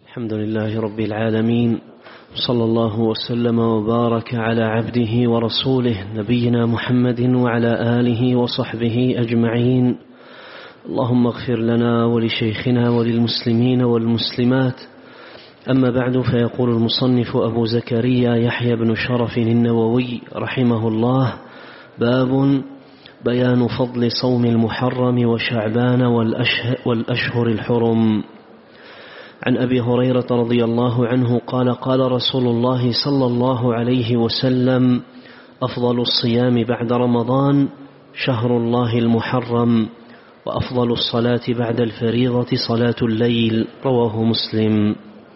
الحمد لله رب العالمين، صلى الله وسلم وبارك على عبده ورسوله نبينا محمد وعلى آله وصحبه أجمعين. اللهم اغفر لنا ولشيخنا وللمسلمين والمسلمات. أما بعد، فيقول المصنف أبو زكريا يحيى بن شرف النووي رحمه الله: باب بيان فضل صوم المحرم وشعبان والأشهر الحرم. عن أبي هريرة رضي الله عنه قال: قال رسول الله صلى الله عليه وسلم: أفضل الصيام بعد رمضان شهر الله المحرم، وأفضل الصلاة بعد الفريضة صلاة الليل. رواه مسلم.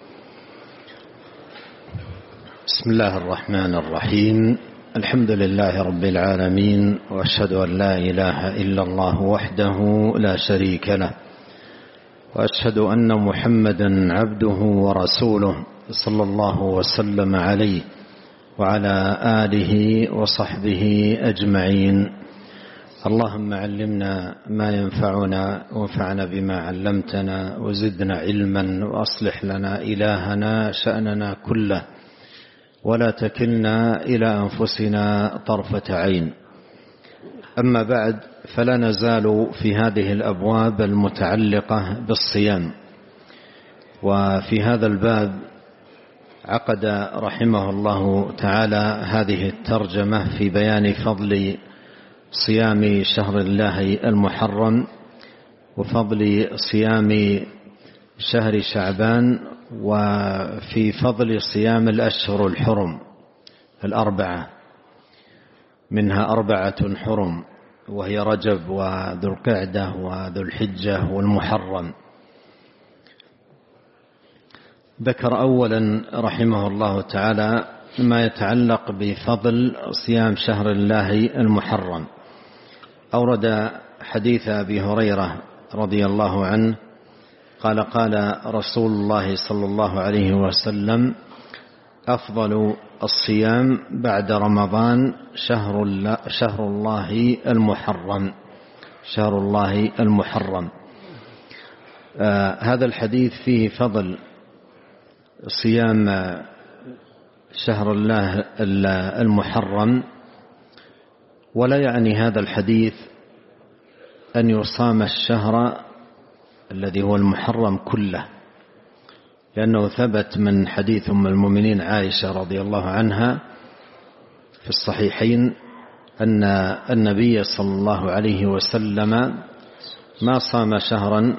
بسم الله الرحمن الرحيم. الحمد لله رب العالمين، وأشهد أن لا إله إلا الله وحده لا شريك له، وأشهد أن محمدا عبده ورسوله صلى الله وسلم عليه وعلى آله وصحبه أجمعين. اللهم علمنا ما ينفعنا وانفعنا بما علمتنا وزدنا علما، وأصلح لنا إلهنا شأننا كله، ولا تكلنا إلى أنفسنا طرفة عين. أما بعد، فلا نزال في هذه الأبواب المتعلقة بالصيام. وفي هذا الباب عقد رحمه الله تعالى هذه الترجمة في بيان فضل صيام شهر الله المحرم، وفضل صيام شهر شعبان، وفي فضل صيام الأشهر الحرم الأربعة، منها 4 حرم، وهي رجب وذو القعدة وذو الحجة والمحرم. ذكر أولا رحمه الله تعالى ما يتعلق بفضل صيام شهر الله المحرم. أورد حديث أبي هريرة رضي الله عنه قال: قال رسول الله صلى الله عليه وسلم: أفضل الصيام بعد رمضان شهر الله المحرم، شهر الله المحرم. هذا الحديث فيه فضل صيام شهر الله المحرم، ولا يعني هذا الحديث أن يصام الشهر الذي هو المحرم كله، لأنه ثبت من حديث أم المؤمنين عائشة رضي الله عنها في الصحيحين أن النبي صلى الله عليه وسلم ما صام شهرا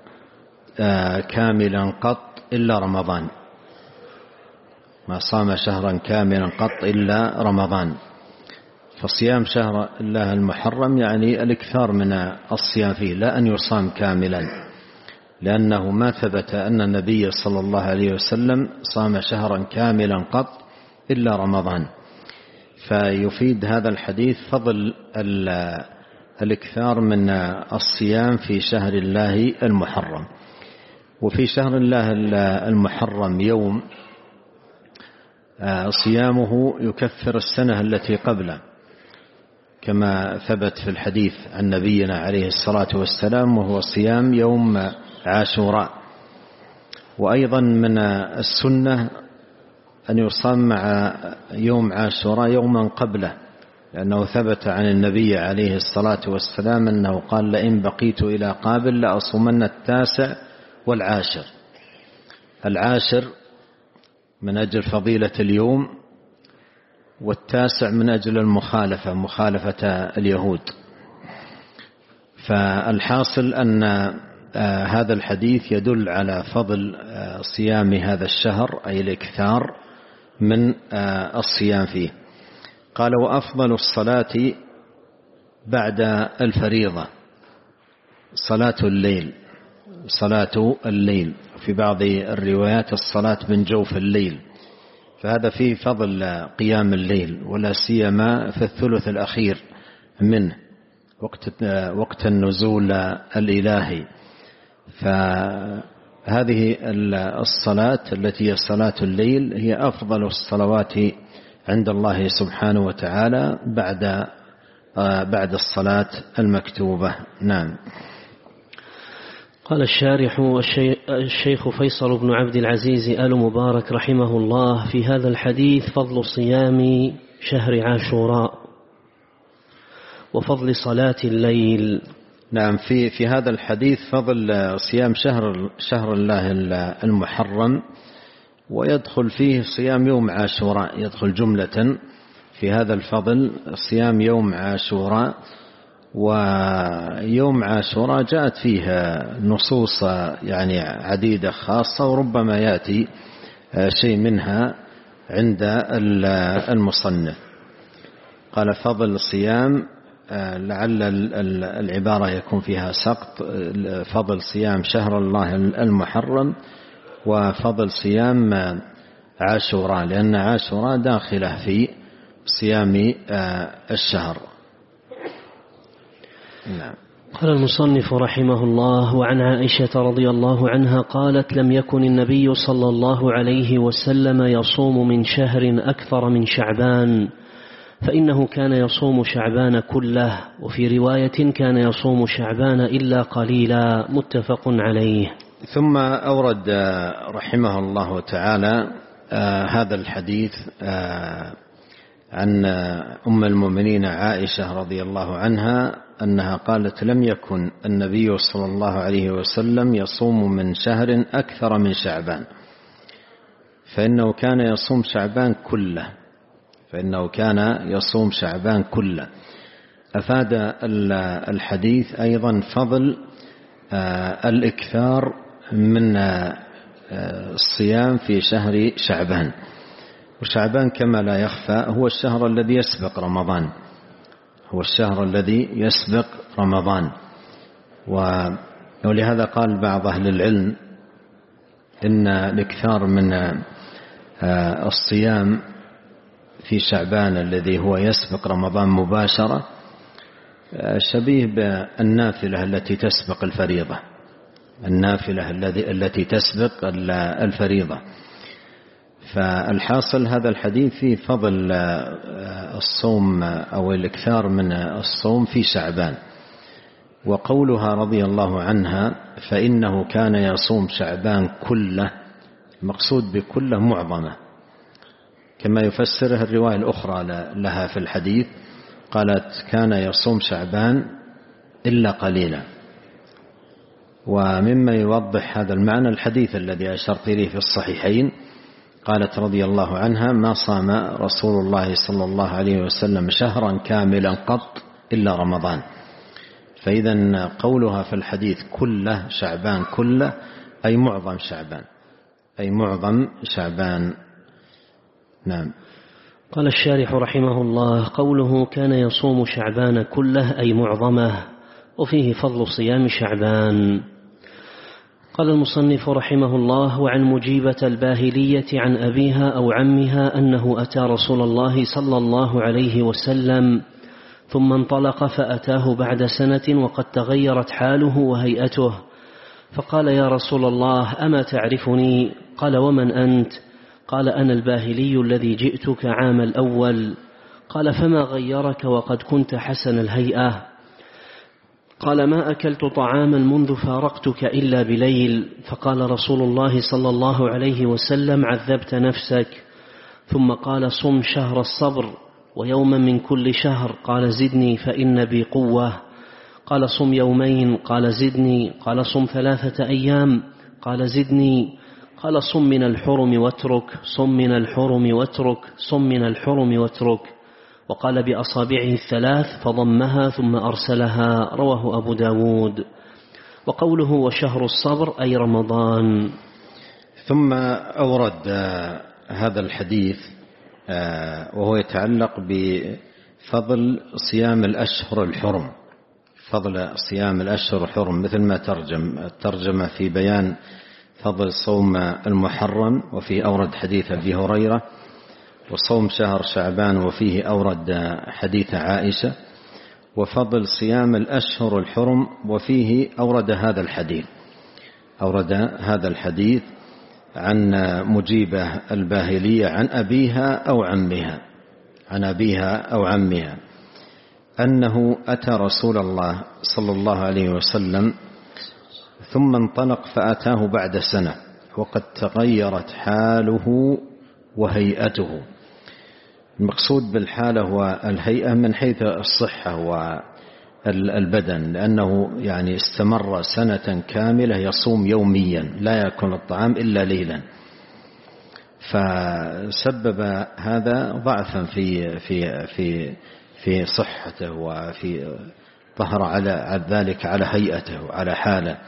كاملا قط إلا رمضان، ما صام شهرا كاملا قط إلا رمضان. فصيام شهر الله المحرم يعني الإكثار من الصيام فيه، لا أن يصام كاملا، لأنه ما ثبت أن النبي صلى الله عليه وسلم صام شهرا كاملا قط إلا رمضان. فيفيد هذا الحديث فضل الإكثار من الصيام في شهر الله المحرم. وفي شهر الله المحرم يوم صيامه يكفر السنة التي قبله، كما ثبت في الحديث عن نبينا عليه الصلاة والسلام، وهو صيام يوم عاشوراء. وأيضا من السنة أن يصام مع يوم عاشوراء يوما قبله، لأنه ثبت عن النبي عليه الصلاة والسلام أنه قال: لئن بقيت إلى قابل لأصومن 9 والعاشر. العاشر من أجل فضيلة اليوم، والتاسع من أجل مخالفة اليهود. فالحاصل أن هذا الحديث يدل على فضل صيام هذا الشهر، أي الإكثار من الصيام فيه. قال: وأفضل الصلاة بعد الفريضة صلاة الليل، صلاة الليل، في بعض الروايات الصلاة من جوف الليل. فهذا فيه فضل قيام الليل، ولا سيما في الثلث الأخير منه، وقت النزول الإلهي. فهذه الصلاة التي هي صلاة الليل هي أفضل الصلوات عند الله سبحانه وتعالى بعد الصلاة المكتوبة. نعم. قال الشارح الشيخ فيصل بن عبد العزيز آل مبارك رحمه الله: في هذا الحديث فضل صيام شهر عاشوراء وفضل صلاة الليل. نعم، في هذا الحديث فضل صيام شهر الله المحرم، ويدخل فيه صيام يوم عاشوراء، يدخل جملة في هذا الفضل صيام يوم عاشوراء. ويوم عاشوراء جاءت فيه نصوص يعني عديدة خاصة، وربما يأتي شيء منها عند المصنف. قال فضل صيام، لعل العبارة يكون فيها سقط، فضل صيام شهر الله المحرم وفضل صيام عاشوراء، لأن عاشوراء داخلة في صيام الشهر. نعم. قال المصنف رحمه الله: وعن عائشة رضي الله عنها قالت: لم يكن النبي صلى الله عليه وسلم يصوم من شهر أكثر من شعبان، فإنه كان يصوم شعبان كله، وفي رواية كان يصوم شعبان إلا قليلا، متفق عليه. ثم أورد رحمه الله تعالى هذا الحديث عن أم المؤمنين عائشة رضي الله عنها أنها قالت: لم يكن النبي صلى الله عليه وسلم يصوم من شهر أكثر من شعبان، فإنه كان يصوم شعبان كله. أفاد الحديث أيضا فضل الإكثار من الصيام في شهر شعبان. وشعبان كما لا يخفى هو الشهر الذي يسبق رمضان. ولهذا قال بعض أهل العلم إن الإكثار من الصيام في شعبان الذي هو يسبق رمضان مباشرة شبيه بالنافلة التي تسبق الفريضة، التي تسبق الفريضة. فالحاصل هذا الحديث فيه فضل الصوم أو الإكثار من الصوم في شعبان. وقولها رضي الله عنها فإنه كان يصوم شعبان كله، المقصود بكله معظمة، كما يفسرها الرواية الأخرى لها في الحديث، قالت كان يصوم شعبان إلا قليلا. ومما يوضح هذا المعنى الحديث الذي أشرت إليه في الصحيحين، قالت رضي الله عنها: ما صام رسول الله صلى الله عليه وسلم شهرا كاملا قط إلا رمضان. فإذا قولها في الحديث كله شعبان كله أي معظم شعبان. نعم. قال الشارح رحمه الله: قوله كان يصوم شعبان كله أي معظمه، وفيه فضل صيام شعبان. قال المصنف رحمه الله: وعن مجيبة الباهلية عن أبيها أو عمها أنه أتى رسول الله صلى الله عليه وسلم ثم انطلق فأتاه بعد سنة وقد تغيرت حاله وهيئته، فقال: يا رسول الله أما تعرفني؟ قال: ومن أنت؟ قال: أنا الباهلي الذي جئتك عام الأول. قال: فما غيرك وقد كنت حسن الهيئة؟ قال: ما أكلت طعاما منذ فارقتك إلا بليل. فقال رسول الله صلى الله عليه وسلم: عذبت نفسك. ثم قال: صم شهر الصبر ويوما من كل شهر. قال: زدني فإن بي قوة. قال: صم يومين. قال: زدني. قال: صم 3 أيام. قال: زدني. قال: صم من الحرم واترك. صم من الحرم واترك. صم من الحرم واترك. وقال بأصابعه 3 فضمها ثم أرسلها. رواه أبو داود. وقوله وشهر الصبر أي رمضان. ثم أورد هذا الحديث وهو يتعلق بفضل صيام الأشهر الحرم، فضل صيام الأشهر الحرم، مثل ما ترجم في بيان فضل صوم المحرم، وفيه أورد حديث أبي هريرة، وصوم شهر شعبان وفيه أورد حديث عائشة، وفضل صيام الأشهر الحرم وفيه أورد هذا الحديث عن مجيبة الباهلية عن أبيها أو عمها أنه أتى رسول الله صلى الله عليه وسلم ثم انطلق فأتاه بعد سنة وقد تغيرت حاله وهيئته. المقصود بالحالة والهيئة من حيث الصحة والبدن، لأنه يعني استمر سنة كاملة يصوم يوميا لا يأكل الطعام إلا ليلا، فسبب هذا ضعفا في صحته، وفي ظهر على ذلك على هيئته وعلى حاله.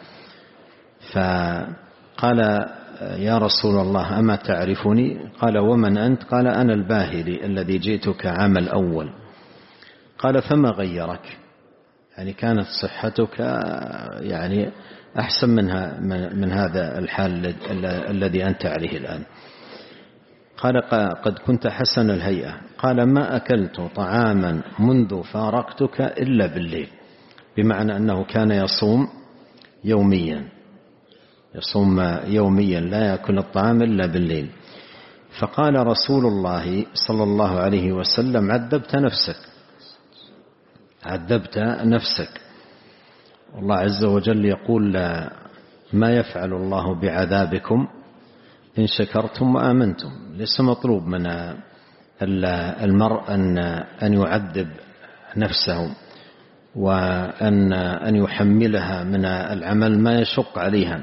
فقال: يا رسول الله أما تعرفني؟ قال: ومن أنت؟ قال: أنا الباهلي الذي جئتك عام الأول. قال: فما غيرك؟ يعني كانت صحتك يعني أحسن من هذا الحال الذي أنت عليه الآن. قال: قد كنت حسن الهيئة. قال: ما أكلت طعاما منذ فارقتك إلا بالليل، بمعنى أنه كان يصوم يوميا لا يأكل الطعام إلا بالليل. فقال رسول الله صلى الله عليه وسلم: عذبت نفسك. والله عز وجل يقول: ما يفعل الله بعذابكم إن شكرتم وآمنتم. ليس مطلوب من المرء أن يعذب نفسه وأن يحملها من العمل ما يشق عليها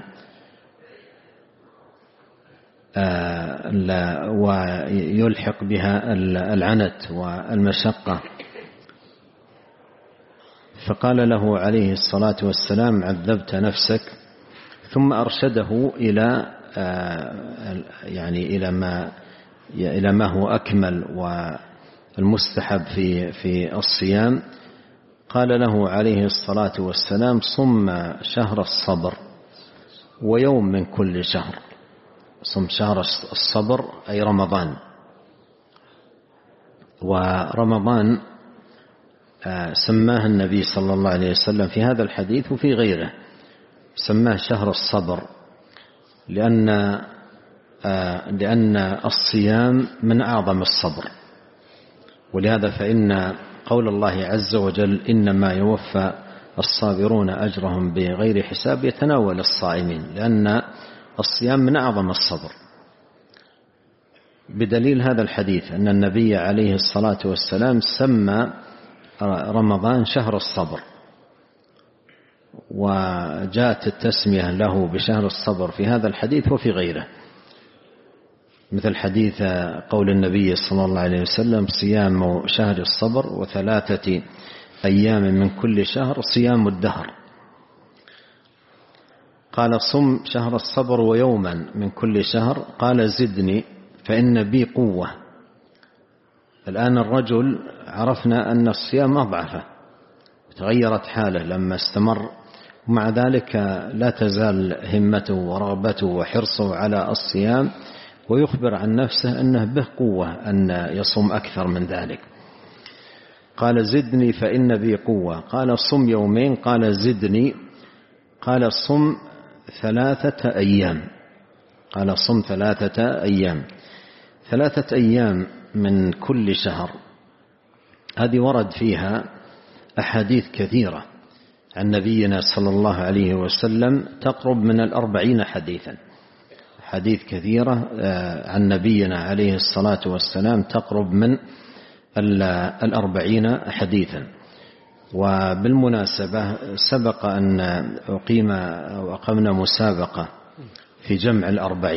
ويلحق بها العنت والمشقة. فقال له عليه الصلاة والسلام: عذبت نفسك. ثم أرشده إلى ما هو أكمل والمستحب في الصيام. قال له عليه الصلاة والسلام: صم شهر الصبر ويوم من كل شهر. صم شهر الصبر أي رمضان، ورمضان سماه النبي صلى الله عليه وسلم في هذا الحديث وفي غيره، سماه شهر الصبر لأن الصيام من أعظم الصبر. ولهذا فإن قول الله عز وجل: إنما يوفى الصابرون أجرهم بغير حساب يتناول الصائمين، لأن الصيام من أعظم الصبر. بدليل هذا الحديث أن النبي عليه الصلاة والسلام سمى رمضان شهر الصبر، وجاءت التسمية له بشهر الصبر في هذا الحديث وفي غيره، مثل حديث قول النبي صلى الله عليه وسلم: صيام شهر الصبر و3 أيام من كل شهر صيام الدهر. قال: صم شهر الصبر ويوما من كل شهر. قال: زدني فإن بي قوة. الآن الرجل عرفنا أن الصيام أضعفه، تغيرت حاله لما استمر، ومع ذلك لا تزال همته ورغبته وحرصه على الصيام، ويخبر عن نفسه أنه به قوة أن يصوم أكثر من ذلك. قال: زدني فإن بي قوة. قال: صم يومين. قال: زدني. قال: صم 3 أيام. قال: صم 3 أيام. 3 أيام من كل شهر، هذه ورد فيها أحاديث كثيرة عن نبينا صلى الله عليه وسلم، تقرب من 40 حديثا، حديث كثيرة عن نبينا عليه الصلاة والسلام تقرب من 40 حديثا. وبالمناسبة سبق أن أقمنا مسابقة في جمع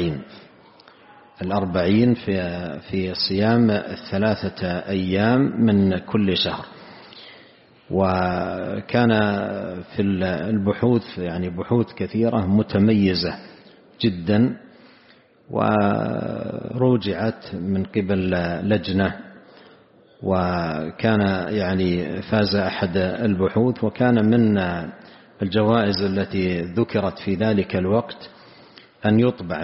40 في صيام 3 أيام من كل شهر. وكان في البحوث يعني بحوث كثيرة متميزة جدا، وروجعت من قبل لجنة، وكان يعني فاز أحد البحوث. وكان من الجوائز التي ذكرت في ذلك الوقت أن يطبع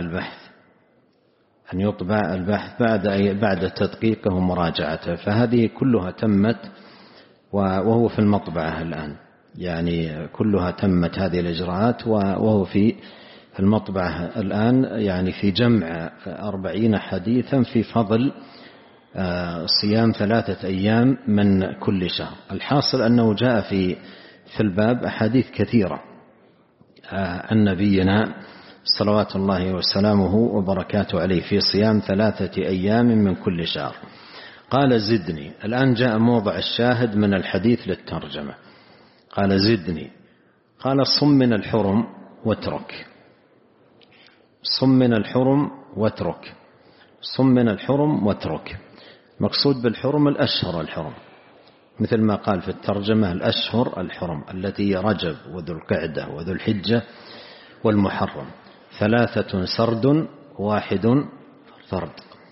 البحث بعد تدقيقه ومراجعته. فهذه كلها تمت وهو في المطبعة الآن، يعني كلها تمت هذه الإجراءات وهو في المطبعة الآن، يعني في جمع 40 حديثا في فضل صيام 3 أيام من كل شهر. الحاصل أنه جاء في الباب أحاديث كثيرة عن نبينا صلوات الله وسلامه وبركاته عليه في صيام 3 أيام من كل شهر. قال زدني. الآن جاء موضع الشاهد من الحديث للترجمة. قال زدني. قال صم من الحرم واترك. صم من الحرم واترك. صم من الحرم واترك. مقصود بالحرم الأشهر الحرم، مثل ما قال في الترجمة الأشهر الحرم التي رجب وذو القعدة وذو الحجة والمحرم، 3 سرد 1 فرد.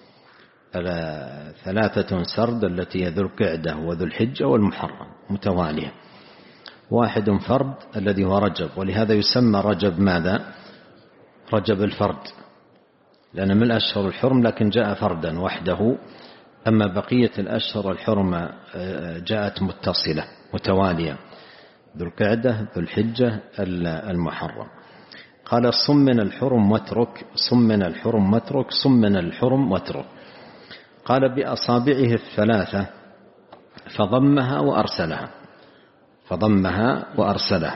3 سرد التي ذو القعدة وذو الحجة والمحرم متوالية، 1 فرد الذي هو رجب، ولهذا يسمى رجب ماذا؟ رجب الفرد، لأن من الأشهر الحرم لكن جاء فردا وحده، أما بقية الأشهر الحرم جاءت متصلة متوالية، ذو القعدة ذو الحجة المحرم. قال صم من الحرم واترك. صم من الحرم واترك. صم من الحرم واترك. قال بأصابعه 3 فضمها وأرسلها. فضمها وأرسلها،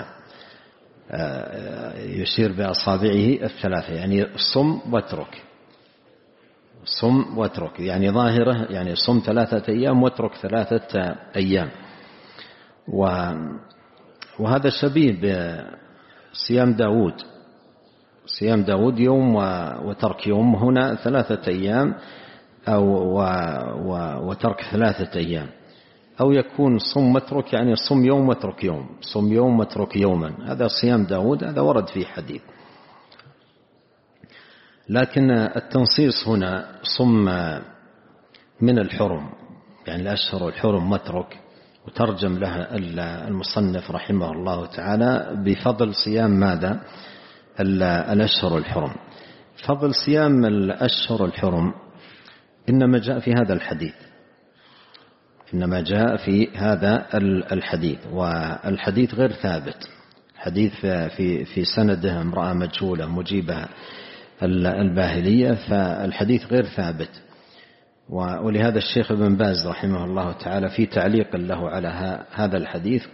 يشير بأصابعه 3 يعني صم واترك. صم واترك يعني ظاهرة، يعني صم 3 أيام واترك 3 أيام. وهذا شبيه بصيام داود. صيام داود يوم وترك يوم، هنا 3 أيام وترك 3 أيام، أو يكون صم واترك يعني صم يوم واترك يوم، صم يوم واترك يوما. هذا صيام داود، هذا ورد فيه حديث. لكن التنصيص هنا صم من الحرم يعني الأشهر الحرم واترك، وترجم لها المصنف رحمه الله تعالى بفضل صيام ماذا؟ الأشهر الحرم. فضل صيام الأشهر الحرم إنما جاء في هذا الحديث، إنما جاء في هذا الحديث، والحديث غير ثابت. الحديث في سنده امرأة مجهولة مجيبة الباهلية، فالحديث غير ثابت. ولهذا الشيخ ابن باز رحمه الله تعالى في تعليق له على هذا الحديث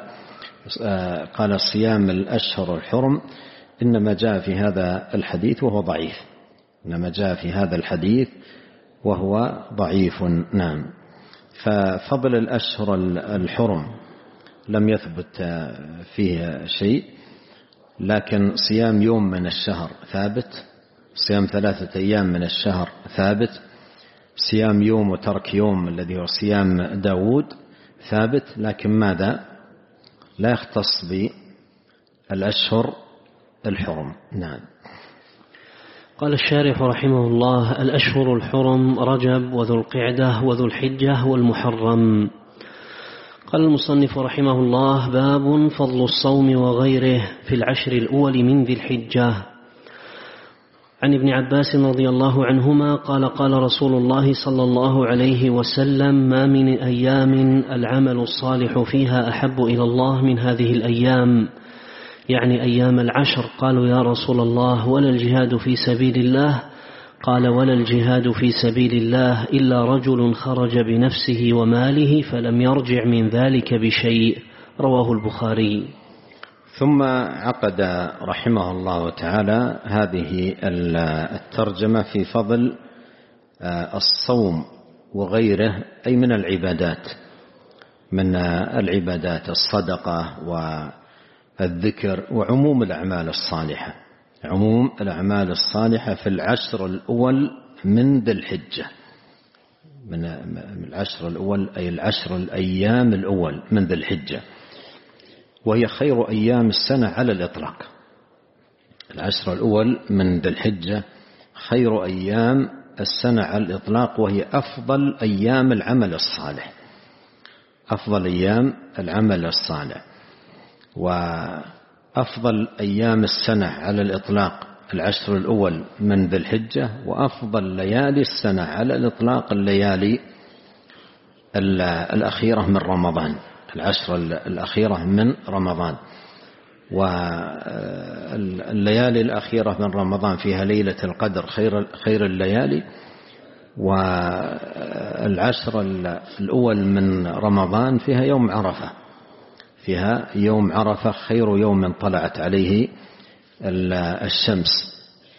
قال صيام الأشهر الحرم إنما جاء في هذا الحديث وهو ضعيف. إنما جاء في هذا الحديث وهو ضعيف. نعم. ففضل الأشهر الحرم لم يثبت فيه شيء، لكن صيام يوم من الشهر ثابت، صيام 3 أيام من الشهر ثابت، صيام يوم وترك يوم الذي هو صيام داود ثابت، لكن ماذا؟ لا يختص بالأشهر الحرم. نعم. قال الشارح رحمه الله: الأشهر الحرم رجب وذو القعدة وذو الحجة والمحرم. قال المصنف رحمه الله: باب فضل الصوم وغيره في العشر الأول من ذي الحجة. عن ابن عباس رضي الله عنهما قال: قال رسول الله صلى الله عليه وسلم: ما من أيام العمل الصالح فيها أحب إلى الله من هذه الأيام، يعني أيام العشر. قالوا: يا رسول الله ولا الجهاد في سبيل الله؟ قال: ولا الجهاد في سبيل الله إلا رجل خرج بنفسه وماله فلم يرجع من ذلك بشيء. رواه البخاري. ثم عقد رحمه الله تعالى هذه الترجمة في فضل الصوم وغيره، أي من العبادات، من العبادات الصدقة والذكر وعموم الأعمال الصالحة، عموم الأعمال الصالحة في العشر الأول من ذي الحجة، من العشر الأول أي العشر الأيام الأول من ذي الحجة، وهي خير أيام السنة على الإطلاق. العشر الأول من ذي الحجة خير أيام السنة على الإطلاق، وهي أفضل أيام العمل الصالح، أفضل أيام العمل الصالح. وأفضل أيام السنة على الإطلاق العشر الأول من ذي الحجة، وأفضل ليالي السنة على الإطلاق الليالي الأخيرة من رمضان، العشر الأخيرة من رمضان. والليالي الأخيرة من رمضان فيها ليلة القدر خير الليالي، والعشر الأول من رمضان فيها يوم عرفة، فيها يوم عرفة خير يوم طلعت عليه الشمس.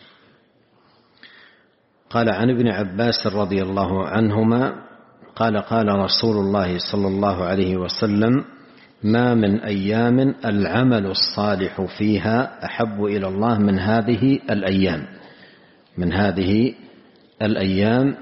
قال عن ابن عباس رضي الله عنهما قال قال رسول الله صلى الله عليه وسلم: ما من أيام العمل الصالح فيها أحب إلى الله من هذه الأيام. من هذه الأيام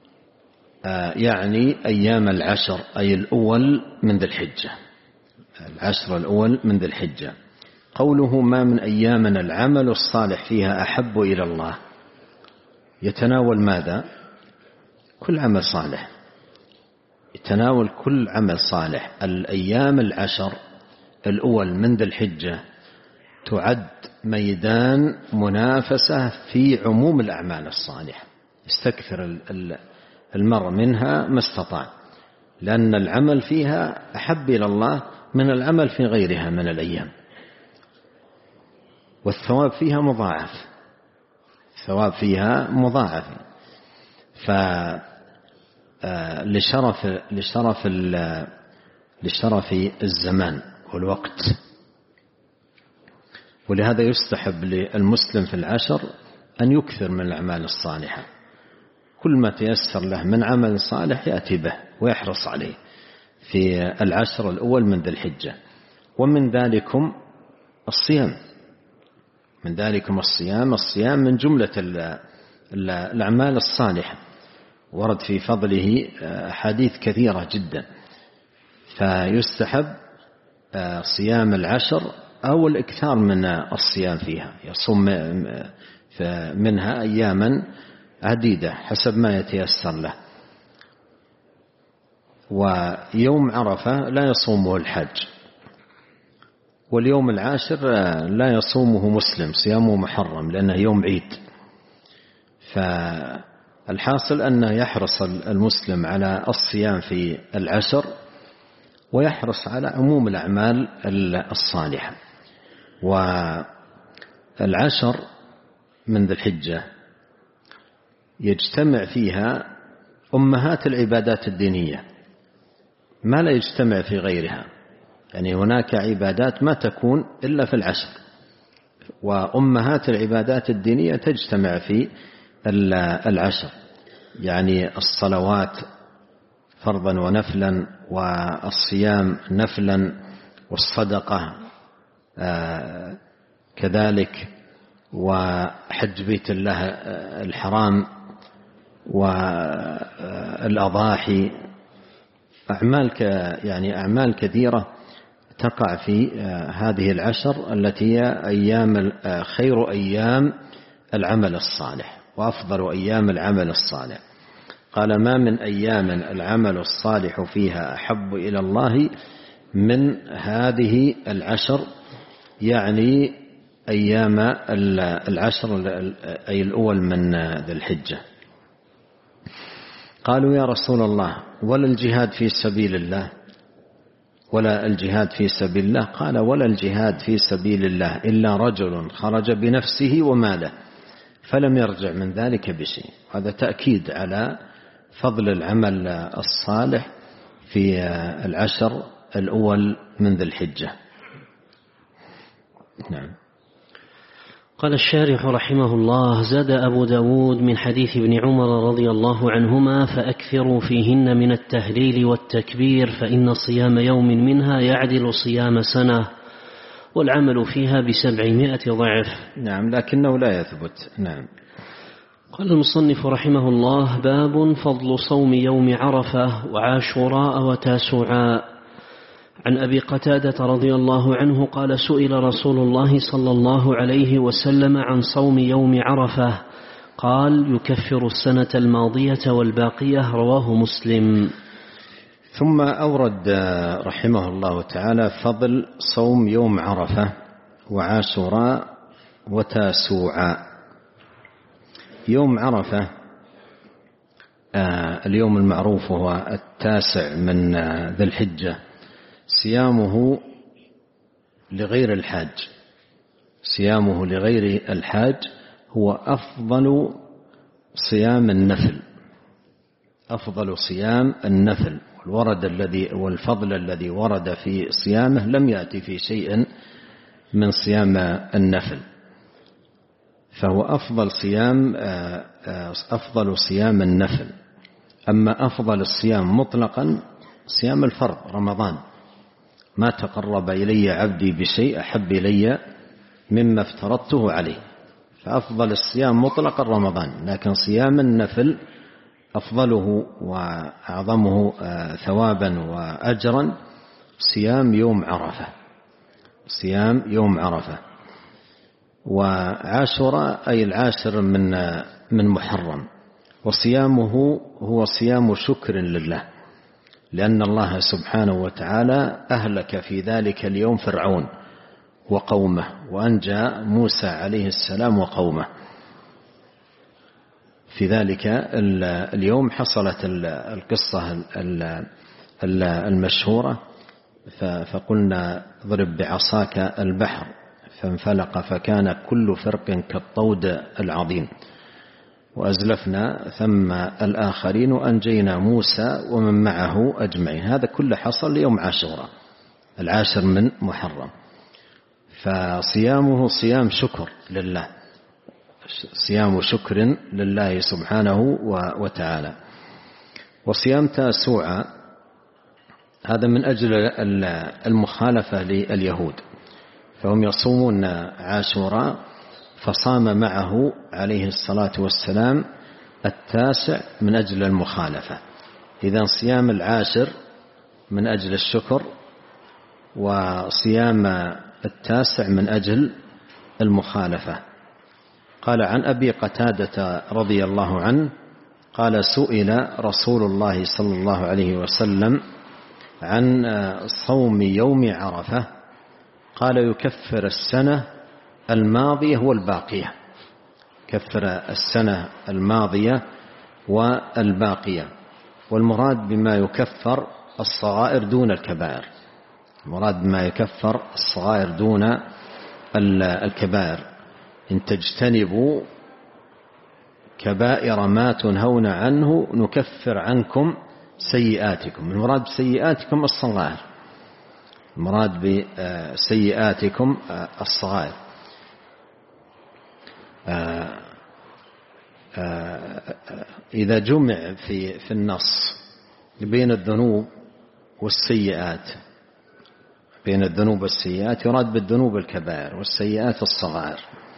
يعني أيام العشر، أي الأول من ذي الحجة، العشر الأول من ذي الحجة. قوله ما من أيام العمل الصالح فيها أحب إلى الله يتناول ماذا؟ كل عمل صالح، يتناول كل عمل صالح. الأيام العشر الأول من ذي الحجة تعد ميدان منافسة في عموم الأعمال الصالحة، يستكثر المرء منها ما استطاع، لأن العمل فيها أحب إلى الله من العمل في غيرها من الأيام، والثواب فيها مضاعف، الثواب فيها مضاعف. لشرف الزمان والوقت، ولهذا يستحب للمسلم في العشر أن يكثر من الأعمال الصالحة، كل ما تيسر له من عمل صالح يأتي به ويحرص عليه في العشر الأول من ذي الحجة. ومن ذلكم الصيام، من ذلكم الصيام من جملة الأعمال الصالحة، ورد في فضله أحاديث كثيرة جدا، فيستحب صيام العشر أو الإكثار من الصيام فيها، يصوم منها أياما عديدة حسب ما يتيسر له. ويوم عرفة لا يصومه الحاج، واليوم العاشر لا يصومه مسلم، صيامه محرم لأنه يوم عيد. فالحاصل أنه يحرص المسلم على الصيام في العشر، ويحرص على عموم الأعمال الصالحة. والعشر من ذي الحجة يجتمع فيها أمهات العبادات الدينية ما لا يجتمع في غيرها، يعني هناك عبادات ما تكون إلا في العشر، وأمهات العبادات الدينية تجتمع في العشر، يعني الصلوات فرضا ونفلا، والصيام نفلا، والصدقة كذلك، وحج بيت الله الحرام، والأضاحي، أعمال كثيرة تقع في هذه العشر التي هي خير أيام العمل الصالح وأفضل أيام العمل الصالح. قال ما من أيام العمل الصالح فيها أحب إلى الله من هذه العشر، يعني أيام العشر أي الأول من ذي الحجة. قالوا يا رسول الله ولا الجهاد في سبيل الله؟ ولا الجهاد في سبيل الله؟ قال ولا الجهاد في سبيل الله إلا رجل خرج بنفسه وماله فلم يرجع من ذلك بشيء. هذا تأكيد على فضل العمل الصالح في العشر الأول من ذي الحجة. نعم. قال الشارح رحمه الله: زاد أبو داود من حديث ابن عمر رضي الله عنهما: فأكثروا فيهن من التهليل والتكبير، فإن صيام يوم منها يعدل صيام سنة، والعمل فيها ب700 ضعف. نعم، لكنه لا يثبت. نعم. قال المصنف رحمه الله: باب فضل صوم يوم عرفة وعاشوراء وتاسوعاء. عن أبي قتادة رضي الله عنه قال: سئل رسول الله صلى الله عليه وسلم عن صوم يوم عرفة، قال: يكفر السنة الماضية والباقية. رواه مسلم. ثم أورد رحمه الله تعالى فضل صوم يوم عرفة وعاشوراء وتاسوعاء. يوم عرفة اليوم المعروف هو 9 من ذي الحجة، صيامه لغير الحاج، صيامه لغير الحاج هو أفضل صيام النفل، أفضل صيام النفل. والفضل الذي ورد في صيامه لم يأتي في شيء من صيام النفل. فهو أفضل صيام النفل. أما أفضل الصيام مطلقا صيام الفرض رمضان، ما تقرب إلي عبدي بشيء أحب إلي مما افترضته عليه، فأفضل الصيام مطلقا رمضان. لكن صيام النفل أفضله وأعظمه ثوابا وأجرا صيام يوم عرفة، صيام يوم عرفة. وعاشوراء أي العاشر من محرم، وصيامه هو صيام شكر لله، لأن الله سبحانه وتعالى أهلك في ذلك اليوم فرعون وقومه، وأنجى موسى عليه السلام وقومه. في ذلك اليوم حصلت القصة المشهورة، فقلنا اضرب بعصاك البحر فانفلق فكان كل فرق كالطود العظيم، وأزلفنا ثم الآخرين وأنجينا موسى ومن معه أجمعين. هذا كله حصل يوم عاشوراء العاشر من محرم، فصيامه صيام شكر لله، صيام شكر لله سبحانه وتعالى. وصيام تاسوعا هذا من أجل المخالفة لليهود، فهم يصومون عاشوراء فصام معه عليه الصلاة والسلام التاسع من أجل المخالفة. إذن صيام العاشر من أجل الشكر، وصيام التاسع من أجل المخالفة. قال عن أبي قتادة رضي الله عنه قال سئل رسول الله صلى الله عليه وسلم عن صوم يوم عرفة، قال يكفر السنة الماضية والباقية، كفر السنة الماضية والباقية. والمراد بما يكفر الصغائر دون الكبائر، المراد بما يكفر الصغائر دون الكبائر. إن تجتنبوا كبائر ما تنهون عنه نكفر عنكم سيئاتكم. المراد بسيئاتكم الصغائر، المراد بسيئاتكم الصغائر. إذا جمع في النص بين الذنوب والسيئات، بين الذنوب والسيئات يراد بالذنوب الكبائر والسيئات الصغائر.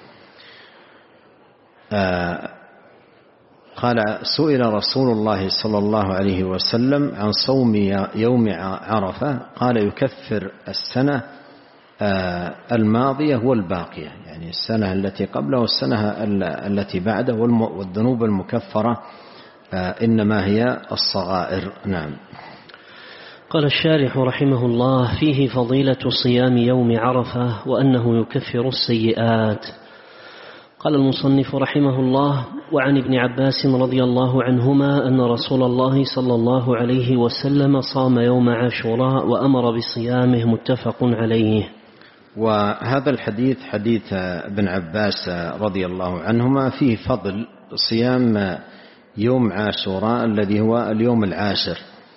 قال سئل رسول الله صلى الله عليه وسلم عن صوم يوم عرفة، قال يكفر السنة الماضية والباقية، يعني السنة التي قبله والسنة التي بعده، والذنوب المكفرة إنما هي الصغائر. نعم. قال الشارح رحمه الله فيه فضيلة صيام يوم عرفة وأنه يكفر السيئات. قال المصنف رحمه الله وعن ابن عباس رضي الله عنهما أن رسول الله صلى الله عليه وسلم صام يوم عاشوراء وأمر بصيامه، متفق عليه. وهذا الحديث حديث ابن عباس رضي الله عنهما فيه فضل صيام يوم عاشوراء الذي هو اليوم العاشر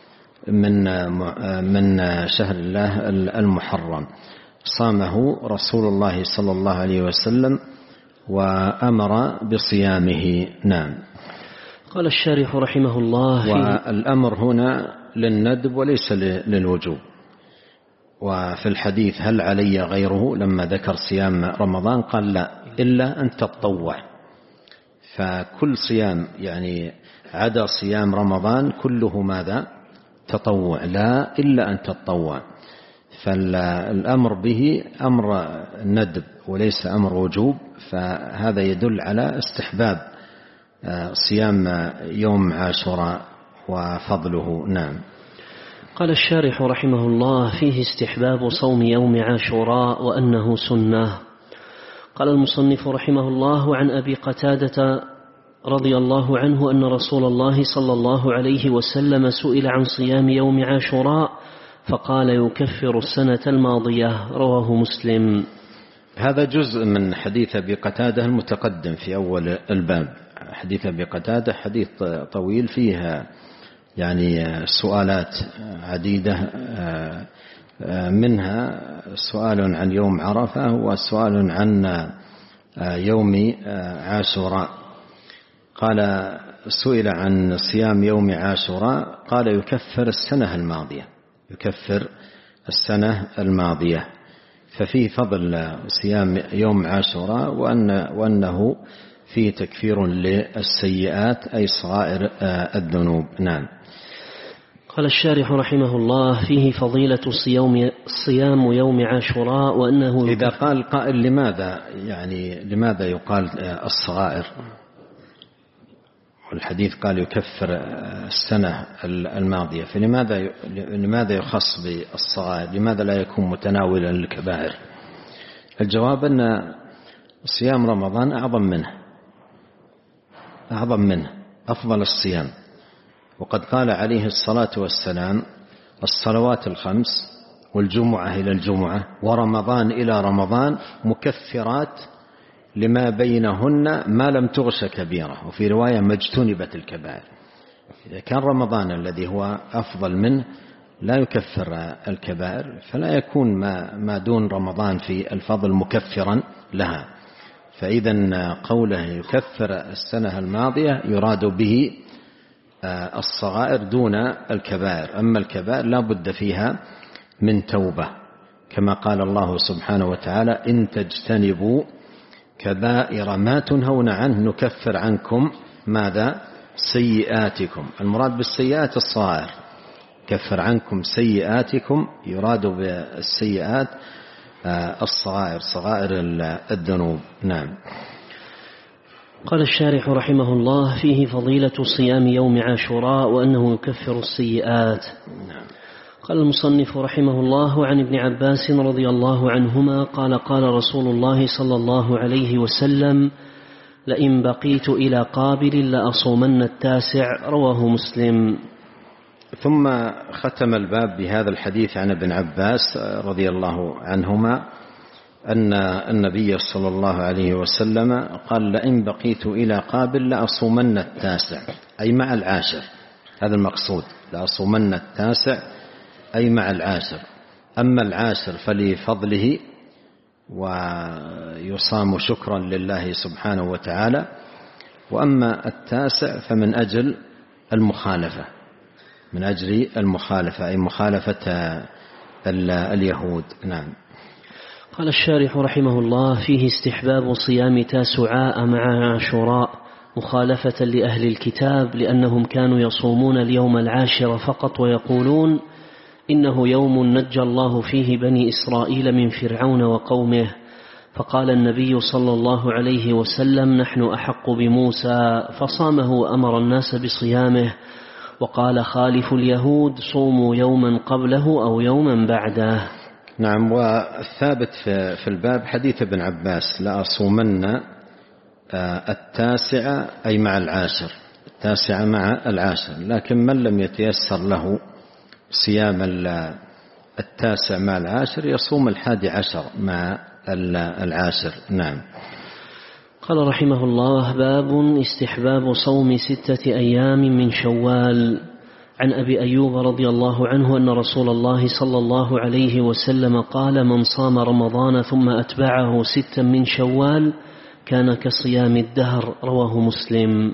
من شهر الله المحرم، صامه رسول الله صلى الله عليه وسلم وأمر بصيامه. نعم. قال الشارح رحمه الله والأمر هنا للندب وليس للوجوب. وفي الحديث هل علي غيره لما ذكر صيام رمضان قال لا إلا أن تتطوع، فكل صيام يعني عدا صيام رمضان كله ماذا؟ تطوع، لا إلا أن تتطوع. فالأمر به أمر ندب وليس أمر وجوب، فهذا يدل على استحباب صيام يوم عاشوراء وفضله. نعم. قال الشارح رحمه الله فيه استحباب صوم يوم عاشوراء وأنه سنة. قال المصنف رحمه الله عن أبي قتادة رضي الله عنه أن رسول الله صلى الله عليه وسلم سئل عن صيام يوم عاشوراء فقال يكفر السنة الماضية، رواه مسلم. هذا جزء من حديث أبي قتادة المتقدم في أول الباب. حديث أبي قتادة حديث طويل فيها يعني سؤالات عديدة، منها سؤال عن يوم عرفة وسؤال عن يوم عاشوراء. قال سئل عن صيام يوم عاشوراء قال يكفر السنة الماضية، يكفر السنة الماضية. ففيه فضل صيام يوم عاشوراء وأنه فيه تكفير للسيئات أي صغائر الذنوب. نعم. قال الشارح رحمه الله: فيه فضيلة صيام يوم عاشوراء وأنه إذا قال قائل لماذا يقال الصغائر؟ والحديث قال يكفر السنة الماضية، فلماذا يخص بالصغائر؟ لماذا لا يكون متناولا للكبائر؟ الجواب أن صيام رمضان أعظم منه أفضل الصيام. وقد قال عليه الصلاة والسلام: الصلوات الخمس والجمعة إلى الجمعة ورمضان إلى رمضان مكفرات لما بينهن ما لم تغش كبيرة، وفي رواية ما اجتنبت الكبائر. إذا كان رمضان الذي هو أفضل منه لا يكفر الكبائر، فلا يكون ما دون رمضان في الفضل مكفرا لها. فإذا قوله يكفر السنة الماضية يراد به الصغائر دون الكبائر، أما الكبائر لا بد فيها من توبة، كما قال الله سبحانه وتعالى: إن تجتنبوا كبائر ما تنهون عنه نكفر عنكم ماذا؟ سيئاتكم. المراد بالسيئات الصغائر، كفر عنكم سيئاتكم، يراد بالسيئات الصغائر، صغائر الذنوب. نعم. قال الشارح رحمه الله: فيه فضيلة صيام يوم عاشوراء وأنه يكفر السيئات. نعم. قال المصنف رحمه الله: عن ابن عباس رضي الله عنهما قال: قال رسول الله صلى الله عليه وسلم: لئن بقيت إلى قابل لأصومن التاسع. رواه مسلم. ثم ختم الباب بهذا الحديث عن ابن عباس رضي الله عنهما أن النبي صلى الله عليه وسلم قال: لئن بقيت إلى قابل لأصومن التاسع، أي مع العاشر. هذا المقصود، لأصومن التاسع أي مع العاشر. أما العاشر فلفضله ويصام شكرا لله سبحانه وتعالى، وأما التاسع فمن أجل المخالفة، من أجل المخالفة أي مخالفة اليهود. نعم. قال الشارح رحمه الله: فيه استحباب صيام تاسعاء مع عاشوراء مخالفة لأهل الكتاب، لأنهم كانوا يصومون اليوم العاشر فقط ويقولون إنه يوم نجى الله فيه بني إسرائيل من فرعون وقومه، فقال النبي صلى الله عليه وسلم: نحن أحق بموسى، فصامه وأمر الناس بصيامه، وقال: خالفوا اليهود، صوموا يوما قبله أو يوما بعده. نعم. والثابت في الباب حديث ابن عباس: لأصومن التاسع أي مع العاشر، التاسع مع العاشر. لكن من لم يتيسر له صيام التاسع مع العاشر يصوم 11 مع العاشر. نعم. قال رحمه الله: باب استحباب صوم 6 أيام من شوال. عن أبي أيوب رضي الله عنه أن رسول الله صلى الله عليه وسلم قال: من صام رمضان ثم أتبعه 6 من شوال كان كصيام الدهر. رواه مسلم.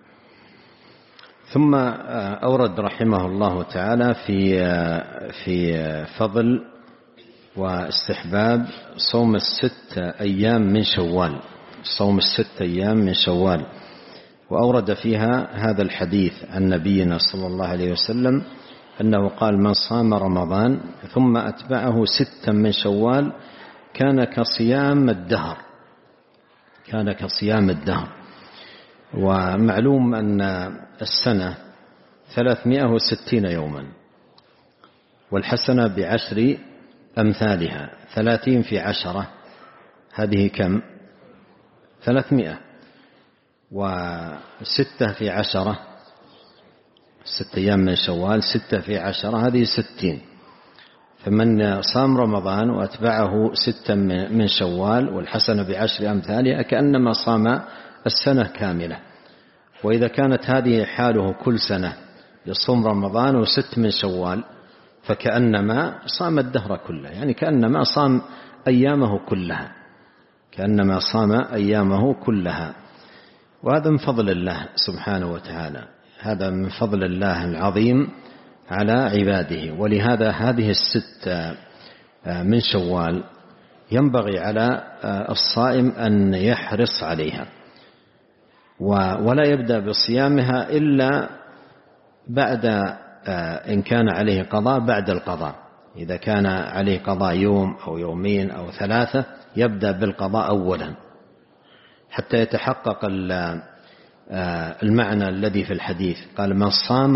ثم أورد رحمه الله تعالى في فضل واستحباب صوم 6 أيام من شوال، صوم 6 أيام من شوال، وأورد فيها هذا الحديث عن نبينا صلى الله عليه وسلم أنه قال: من صام رمضان ثم أتبعه 6 من شوال كان كصيام الدهر، كان كصيام الدهر. ومعلوم أن السنة 360 يوما، والحسنة ب10 أمثالها، 30 في 10 هذه كم؟ 300. و6 في 10، 6 أيام من شوال، 6 في 10 هذه 60. فمن صام رمضان وأتبعه 6 من شوال والحسنة ب10 أمثالها كأنما صام السنة كاملة. وإذا كانت هذه حاله كل سنة يصوم رمضان و6 من شوال فكأنما صام الدهر كله، يعني كأنما صام أيامه كلها. كأنما صام أيامه كلها. وهذا من فضل الله سبحانه وتعالى، هذا من فضل الله العظيم على عباده. ولهذا هذه الست من شوال ينبغي على الصائم أن يحرص عليها، ولا يبدأ بصيامها إلا بعد إن كان عليه قضاء بعد القضاء. إذا كان عليه قضاء يوم أو يومين أو 3 يبدأ بالقضاء أولا حتى يتحقق المعنى الذي في الحديث. قال: من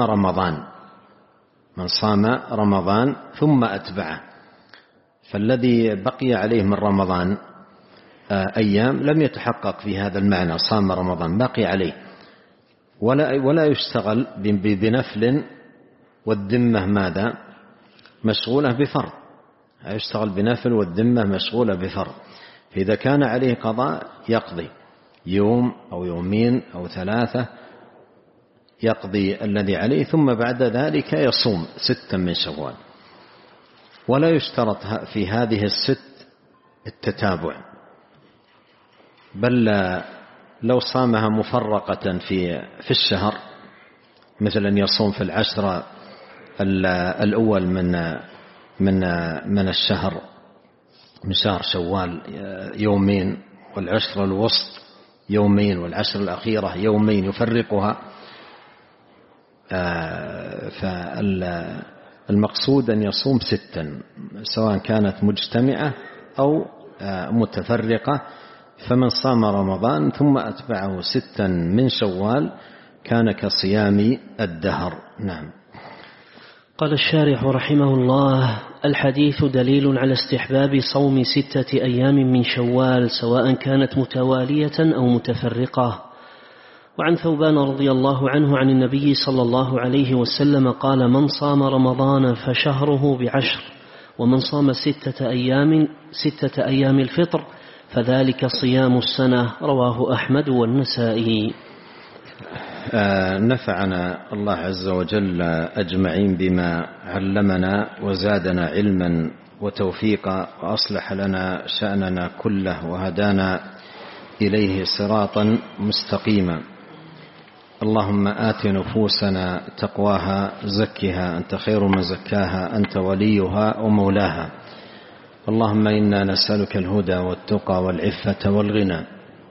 صام رمضان ثم أتبعه. فالذي بقي عليه من رمضان أيام لم يتحقق في هذا المعنى، صام رمضان بقي عليه، ولا يشتغل بنفل، والذمة ماذا؟ مشغولة بفرض. يشتغل بنفل والذمة مشغولة بفرض. فإذا كان عليه قضاء يقضي يوم أو يومين أو 3 يقضي الذي عليه، ثم بعد ذلك يصوم 6 من شوال. ولا يشترط في هذه الست التتابع، بل لو صامها مفرقة في الشهر، مثلا يصوم في 10 الأول من الشهر، من شهر شوال يومين، والعشر الوسط يومين، والعشر الأخيرة يومين، يفرقها. فالمقصود أن يصوم 6 سواء كانت مجتمعة أو متفرقة. فمن صام رمضان ثم أتبعه 6 من شوال كان كصيام الدهر. نعم. قال الشارح رحمه الله: الحديث دليل على استحباب صوم 6 أيام من شوال سواء كانت متوالية أو متفرقة. وعن ثوبان رضي الله عنه عن النبي صلى الله عليه وسلم قال: من صام رمضان فشهره ب10، ومن صام 6 أيام الفطر فذلك صيام السنة. رواه أحمد والنسائي. نفعنا الله عز وجل أجمعين بما علمنا وزادنا علما وتوفيقا، وأصلح لنا شأننا كله، وهدانا إليه صراطا مستقيما. اللهم آت نفوسنا تقواها، زكها أنت خير من زكاها، أنت وليها ومولاها. اللهم إنا نسألك الهدى والتقى والعفة والغنى.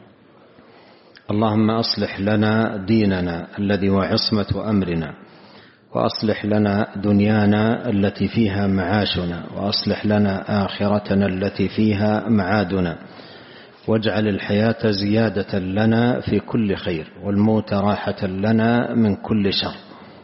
اللهم أصلح لنا ديننا الذي هو عصمة أمرنا، وأصلح لنا دنيانا التي فيها معاشنا، وأصلح لنا آخرتنا التي فيها معادنا، واجعل الحياة زيادة لنا في كل خير، والموت راحة لنا من كل شر.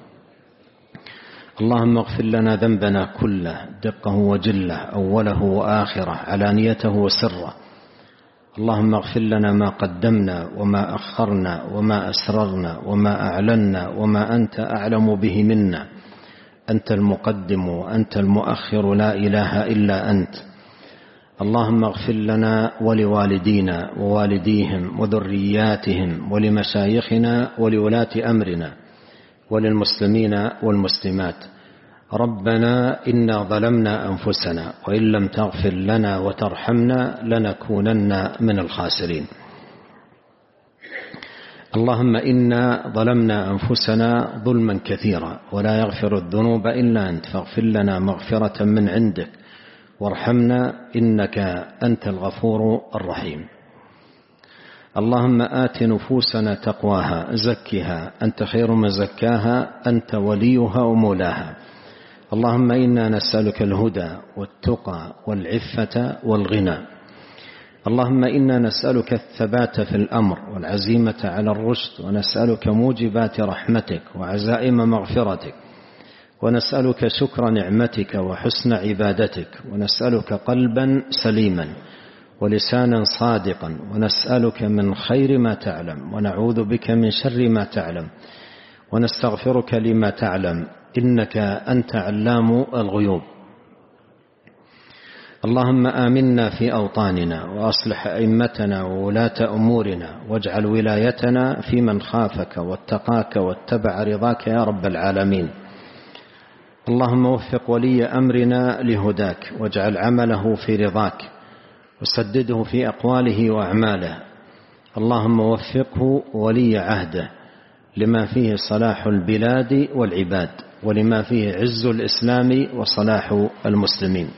اللهم اغفر لنا ذنبنا كله، دقه وجله، أوله وآخره، علانيته وسره. اللهم اغفر لنا ما قدمنا وما أخرنا وما أسررنا وما أعلنا وما أنت أعلم به منا. أنت المقدم وأنت المؤخر، لا إله إلا أنت. اللهم اغفر لنا ولوالدينا ووالديهم وذرياتهم ولمشايخنا ولولاة أمرنا وللمسلمين والمسلمات. ربنا إنا ظلمنا أنفسنا وإن لم تغفر لنا وترحمنا لنكونن من الخاسرين. اللهم إنا ظلمنا أنفسنا ظلما كثيرا ولا يغفر الذنوب إلا أنت، فاغفر لنا مغفرة من عندك وارحمنا إنك أنت الغفور الرحيم. اللهم آت نفوسنا تقواها، زكها أنت خير من زكاها، أنت وليها ومولاها. اللهم إنا نسألك الهدى والتقى والعفة والغنى. اللهم إنا نسألك الثبات في الأمر والعزيمة على الرشد، ونسألك موجبات رحمتك وعزائم مغفرتك، ونسألك شكر نعمتك وحسن عبادتك، ونسألك قلبا سليما ولسانا صادقا، ونسألك من خير ما تعلم ونعوذ بك من شر ما تعلم، ونستغفرك لما تعلم إنك أنت علام الغيوب. اللهم آمنا في أوطاننا وأصلح أئمتنا وولاة أمورنا، واجعل ولايتنا في من خافك واتقاك واتبع رضاك يا رب العالمين. اللهم وفق ولي أمرنا لهداك، واجعل عمله في رضاك، وسدده في أقواله وأعماله. اللهم وفقه ولي عهده لما فيه صلاح البلاد والعباد، ولما فيه عز الإسلام وصلاح المسلمين.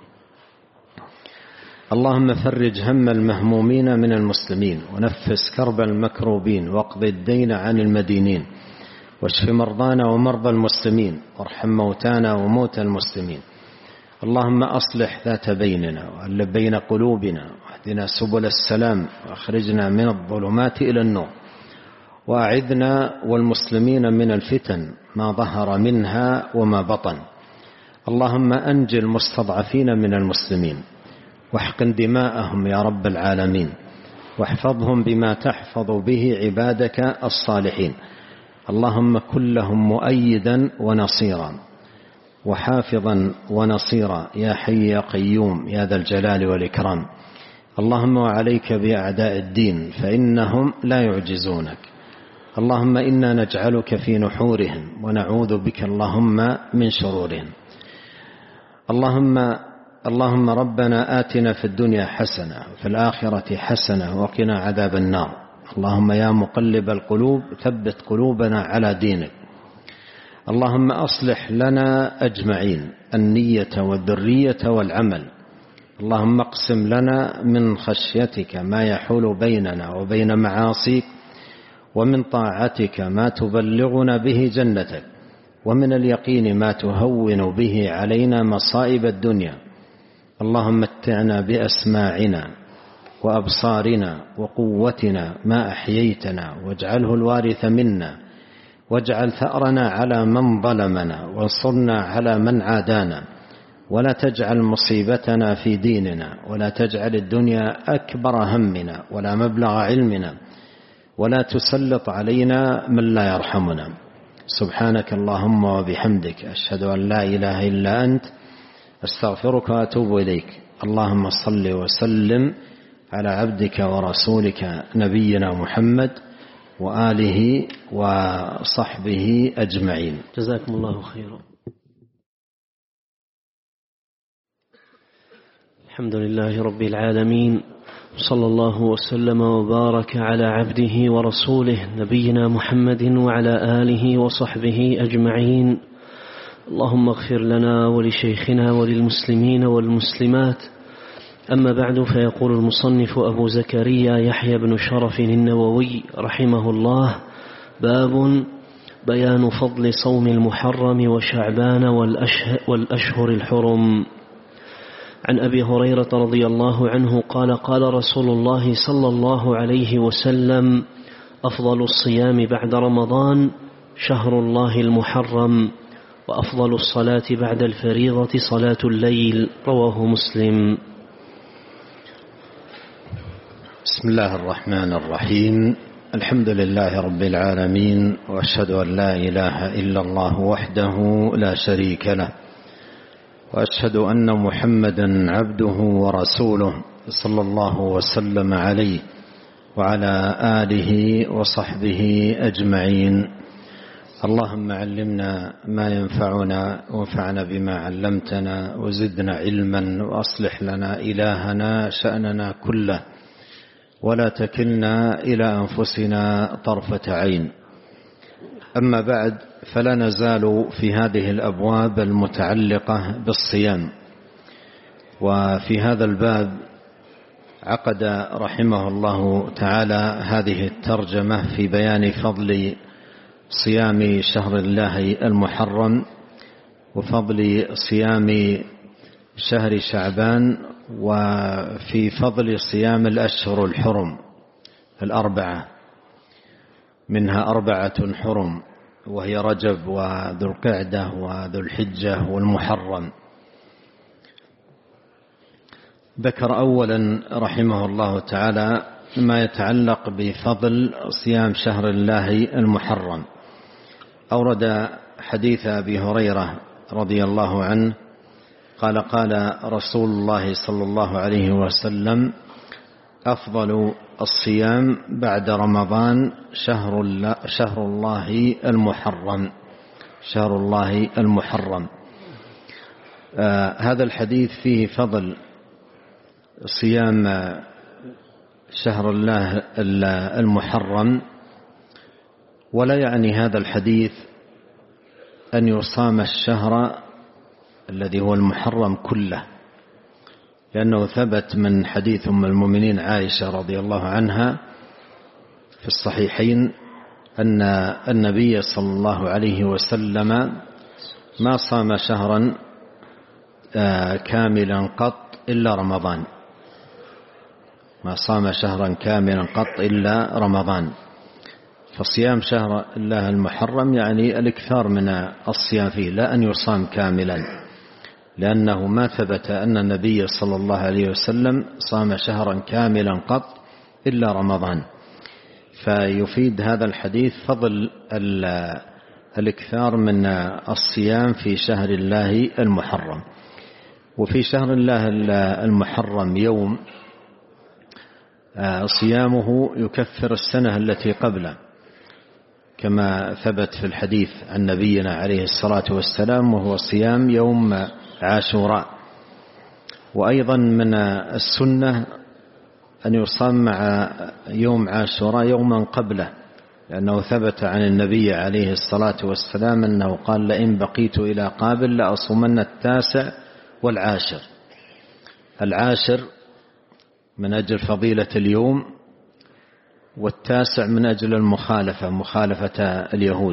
اللهم فرج هم المهمومين من المسلمين، ونفس كرب المكروبين، واقض الدين عن المدينين، واشف مرضانا ومرضى المسلمين، وارحم موتانا وموتى المسلمين. اللهم أصلح ذات بيننا وألف بين قلوبنا، واهدنا سبل السلام، وأخرجنا من الظلمات إلى النور، وأعذنا والمسلمين من الفتن ما ظهر منها وما بطن. اللهم أنج المستضعفين من المسلمين، واحقن دماءهم يا رب العالمين، واحفظهم بما تحفظ به عبادك الصالحين. اللهم كن لهم مؤيدا ونصيرا، وحافظا ونصيرا، يا حي يا قيوم يا ذا الجلال والإكرام. اللهم وعليك بأعداء الدين فإنهم لا يعجزونك. اللهم إنا نجعلك في نحورهم، ونعوذ بك اللهم من شرورهم. اللهم ربنا آتنا في الدنيا حسنة وفي الآخرة حسنة وقنا عذاب النار. اللهم يا مقلب القلوب ثبت قلوبنا على دينك. اللهم أصلح لنا أجمعين النية والذرية والعمل. اللهم اقسم لنا من خشيتك ما يحول بيننا وبين معاصيك، ومن طاعتك ما تبلغنا به جنتك، ومن اليقين ما تهون به علينا مصائب الدنيا. اللهم متعنا بأسماعنا وأبصارنا وقوتنا ما أحييتنا، واجعله الوارث منا، واجعل ثأرنا على من ظلمنا، وانصرنا على من عادانا، ولا تجعل مصيبتنا في ديننا، ولا تجعل الدنيا أكبر همنا ولا مبلغ علمنا، ولا تسلط علينا من لا يرحمنا. سبحانك اللهم وبحمدك، أشهد أن لا إله إلا أنت، أستغفرك وأتوب إليك. اللهم صل وسلم على عبدك ورسولك نبينا محمد وآله وصحبه أجمعين. جزاكم الله خيرا. الحمد لله رب العالمين، صلى الله وسلم وبارك على عبده ورسوله نبينا محمد وعلى آله وصحبه أجمعين. اللهم اغفر لنا ولشيخنا وللمسلمين والمسلمات. أما بعد، فيقول المصنف أبو زكريا يحيى بن شرف النووي رحمه الله: باب بيان فضل صوم المحرم وشعبان والأشهر الحرم. عن أبي هريرة رضي الله عنه قال: قال رسول الله صلى الله عليه وسلم: أفضل الصيام بعد رمضان شهر الله المحرم، وأفضل الصلاة بعد الفريضة صلاة الليل. رواه مسلم. بسم الله الرحمن الرحيم. الحمد لله رب العالمين، وأشهد أن لا إله إلا الله وحده لا شريك له، وأشهد أن محمدا عبده ورسوله صلى الله وسلم عليه وعلى آله وصحبه أجمعين. اللهم علمنا ما ينفعنا، وانفعنا بما علمتنا، وزدنا علما، وأصلح لنا إلهنا شأننا كله، ولا تكلنا إلى أنفسنا طرفة عين. أما بعد، فلا نزال في هذه الأبواب المتعلقة بالصيام. وفي هذا الباب عقد رحمه الله تعالى هذه الترجمة في بيان فضل صيام شهر الله المحرم، وفضل صيام شهر شعبان، وفي فضل صيام الأشهر الحرم الأربعة، منها 4 حرم، وهي رجب وذو القعدة وذو الحجة والمحرم. ذكر أولا رحمه الله تعالى ما يتعلق بفضل صيام شهر الله المحرم. أورد حديث أبي هريرة رضي الله عنه قال: قال رسول الله صلى الله عليه وسلم: أفضل الصيام بعد رمضان شهر الله المحرم، شهر الله المحرم. هذا الحديث فيه فضل صيام شهر الله المحرم، ولا يعني هذا الحديث أن يصام الشهر الذي هو المحرم كله، لأنه ثبت من حديث أم المؤمنين عائشة رضي الله عنها في الصحيحين أن النبي صلى الله عليه وسلم ما صام شهرا كاملا قط إلا رمضان، ما صام شهرا كاملا قط إلا رمضان. فصيام شهر الله المحرم يعني الإكثار من الصيام فيه، لا أن يصام كاملا، لأنه ما ثبت أن النبي صلى الله عليه وسلم صام شهرا كاملا قط إلا رمضان. فيفيد هذا الحديث فضل الإكثار من الصيام في شهر الله المحرم. وفي شهر الله المحرم يوم صيامه يكفر السنة التي قبله، كما ثبت في الحديث عن نبينا عليه الصلاة والسلام، وهو صيام يوم عاشوراء. وأيضا من السنة أن يصام مع يوم عاشوراء يوما قبله، لأنه ثبت عن النبي عليه الصلاة والسلام أنه قال: لئن بقيت إلى قابل لأصومن 9 والعاشر. العاشر من أجل فضيلة اليوم، 9 من أجل مخالفة اليهود.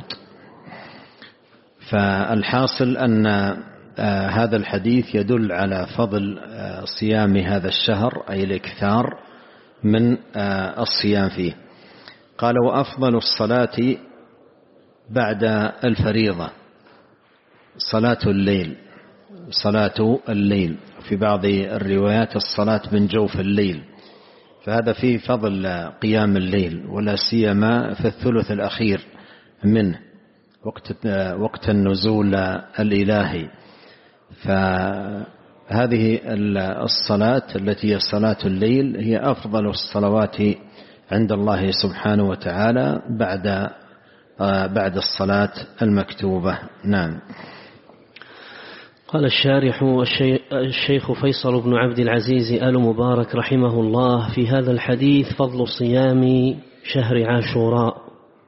فالحاصل أن هذا الحديث يدل على فضل صيام هذا الشهر، أي الإكثار من الصيام فيه. قال: وأفضل الصلاة بعد الفريضة صلاة الليل، في بعض الروايات الصلاة من جوف الليل، فهذا فيه فضل قيام الليل، ولا سيما في الثلث الأخير منه وقت النزول الإلهي. فهذه الصلاة التي هي صلاة الليل هي أفضل الصلوات عند الله سبحانه وتعالى بعد الصلاة المكتوبة. نعم. قال الشارح الشيخ فيصل بن عبد العزيز آل مبارك رحمه الله: في هذا الحديث فضل صيام شهر عاشوراء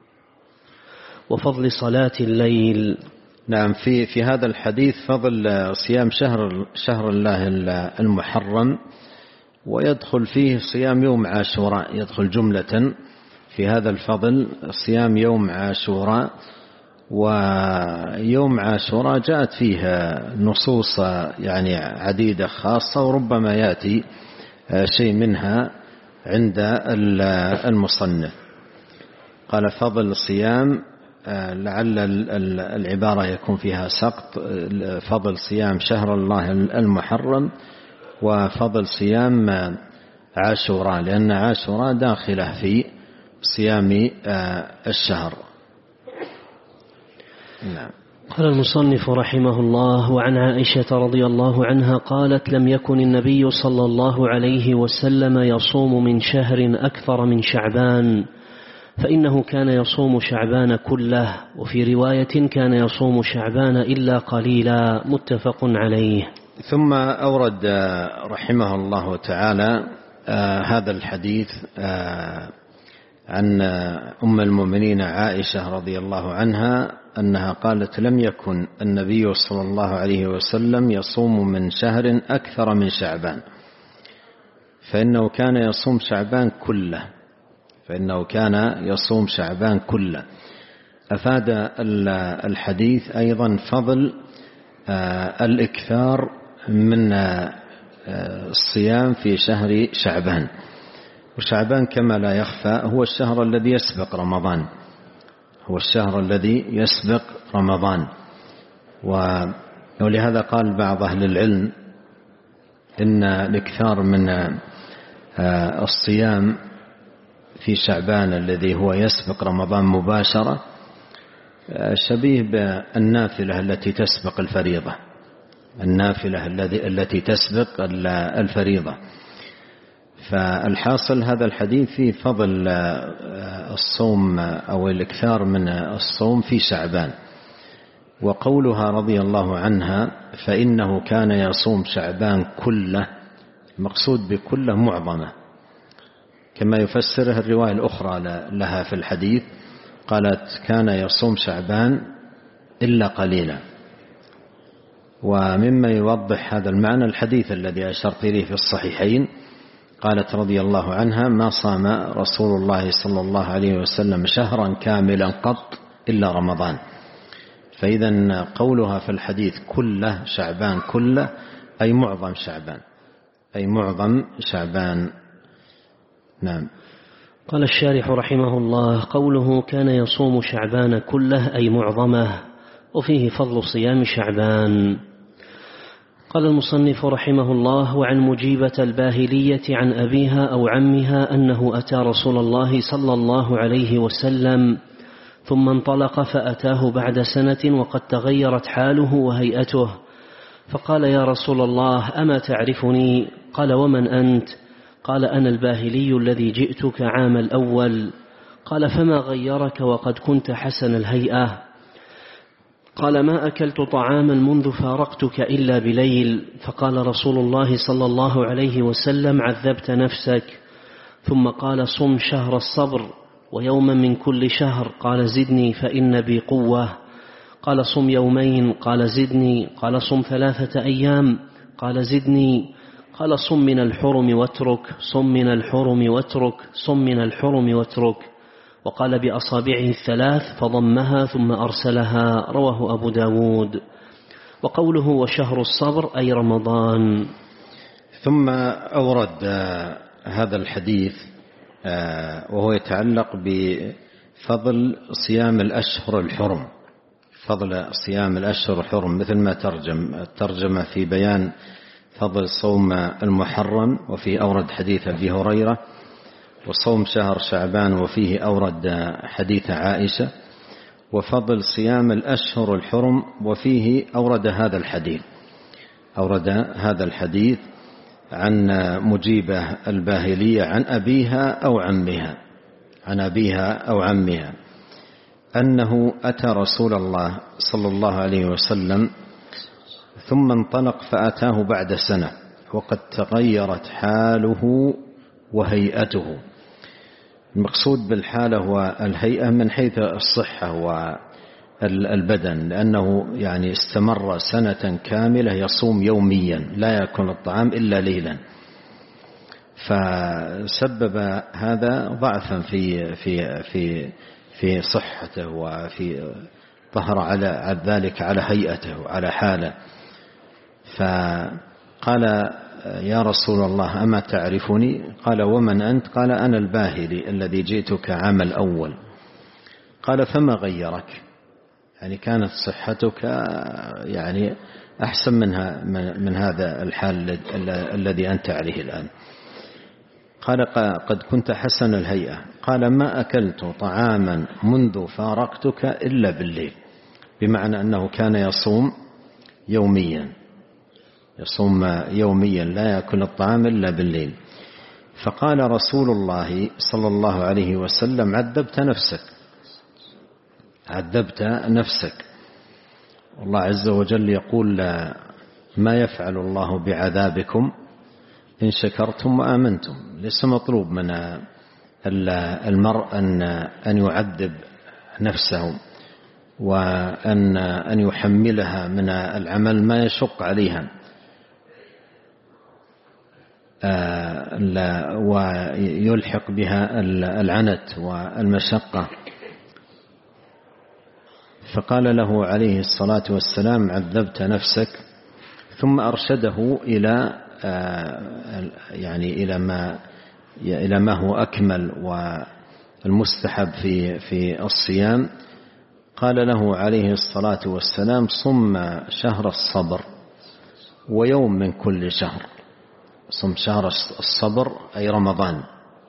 وفضل صلاة الليل. نعم، في هذا الحديث فضل صيام شهر الله المحرم، ويدخل فيه صيام يوم عاشوراء، يدخل جملة في هذا الفضل صيام يوم عاشوراء. ويوم عاشوراء جاءت فيها نصوص يعني عديدة خاصة، وربما يأتي شيء منها عند المصنف. قال: فضل صيام، لعل العبارة يكون فيها سقط، فضل صيام شهر الله المحرم وفضل صيام عاشوراء، لأن عاشوراء داخلة في صيام الشهر. نعم. قال المصنف رحمه الله: وعن عائشة رضي الله عنها قالت: لم يكن النبي صلى الله عليه وسلم يصوم من شهر أكثر من شعبان، فإنه كان يصوم شعبان كله، وفي رواية كان يصوم شعبان إلا قليلا، متفق عليه. ثم أورد رحمه الله تعالى هذا الحديث عن أم المؤمنين عائشة رضي الله عنها أنها قالت: لم يكن النبي صلى الله عليه وسلم يصوم من شهر أكثر من شعبان، فإنه كان يصوم شعبان كله. أفاد الحديث أيضا فضل الإكثار من الصيام في شهر شعبان. وشعبان كما لا يخفى هو الشهر الذي يسبق رمضان، ولهذا قال بعض أهل العلم إن الإكثار من الصيام في شعبان الذي هو يسبق رمضان مباشرة شبيه بالنافلة التي تسبق الفريضة، التي تسبق الفريضة. فالحاصل هذا الحديث فيه فضل الصوم أو الإكثار من الصوم في شعبان. وقولها رضي الله عنها: فإنه كان يصوم شعبان كله، المقصود بكله معظمة، كما يفسرها الرواية الأخرى لها في الحديث، قالت كان يصوم شعبان إلا قليلا. ومما يوضح هذا المعنى الحديث الذي أشرت إليه في الصحيحين، قالت رضي الله عنها: ما صام رسول الله صلى الله عليه وسلم شهرا كاملا قط إلا رمضان. فإذا قولها في الحديث كله شعبان كله أي معظم شعبان، أي معظم شعبان. نعم. قال الشارح رحمه الله: قوله كان يصوم شعبان كله أي معظمه، وفيه فضل صيام شعبان. قال المصنف رحمه الله: وعن مجيبة الباهلية عن أبيها أو عمها أنه أتى رسول الله صلى الله عليه وسلم ثم انطلق فأتاه بعد سنة وقد تغيرت حاله وهيئته، فقال: يا رسول الله أما تعرفني؟ قال: ومن أنت؟ قال: أنا الباهلي الذي جئتك عام الأول. قال: فما غيرك وقد كنت حسن الهيئة؟ قال: ما أكلت طعاما منذ فارقتك إلا بليل. فقال رسول الله صلى الله عليه وسلم: عذبت نفسك. ثم قال: صم شهر الصبر ويوما من كل شهر. قال: زدني فإن بي قوة. قال: صم يومين. قال: زدني. قال: صم 3 أيام. قال: زدني. قال: صم من الحرم واترك. صم من الحرم واترك. صم من الحرم واترك. وقال بأصابعه 3 فضمها ثم أرسلها. رواه أبو داود. وقوله وشهر الصبر أي رمضان. ثم أورد هذا الحديث وهو يتعلق بفضل صيام الأشهر الحرم، فضل صيام الأشهر الحرم، مثل ما ترجم في بيان فضل صوم المحرم، وفيه أورد حديث أبي هريرة، وصوم شهر شعبان وفيه أورد حديث عائشة، وفضل صيام الأشهر الحرم وفيه أورد هذا الحديث عن مجيبة الباهلية عن أبيها أو عمها أنه أتى رسول الله صلى الله عليه وسلم ثم انطلق فأتاه بعد سنة وقد تغيرت حاله وهيئته. المقصود بالحالة والهيئة من حيث الصحة والبدن، لأنه يعني استمر سنة كاملة يصوم يوميا لا يأكل الطعام إلا ليلا، فسبب هذا ضعفا في صحته، وفي ظهر على ذلك على هيئته وعلى حاله. فقال: يا رسول الله أما تعرفني؟ قال: ومن أنت؟ قال: أنا الباهلي الذي جئتك عام الأول. قال: فما غيرك؟ يعني كانت صحتك يعني أحسن من هذا الحال الذي أنت عليه الآن. قال: قد كنت حسن الهيئة. قال: ما أكلت طعاما منذ فارقتك إلا بالليل، بمعنى أنه كان يصوم يوميا لا يأكل الطعام إلا بالليل. فقال رسول الله صلى الله عليه وسلم: عذبت نفسك. والله عز وجل يقول: ما يفعل الله بعذابكم إن شكرتم وآمنتم. ليس مطلوب من المرء أن يعذب نفسه وأن يحملها من العمل ما يشق عليها ويلحق بها العنت والمشقة. فقال له عليه الصلاة والسلام: عذبت نفسك. ثم أرشده إلى ما هو أكمل والمستحب في الصيام. قال له عليه الصلاة والسلام: صم شهر الصبر ويوم من كل شهر. صم شهر الصبر أي رمضان.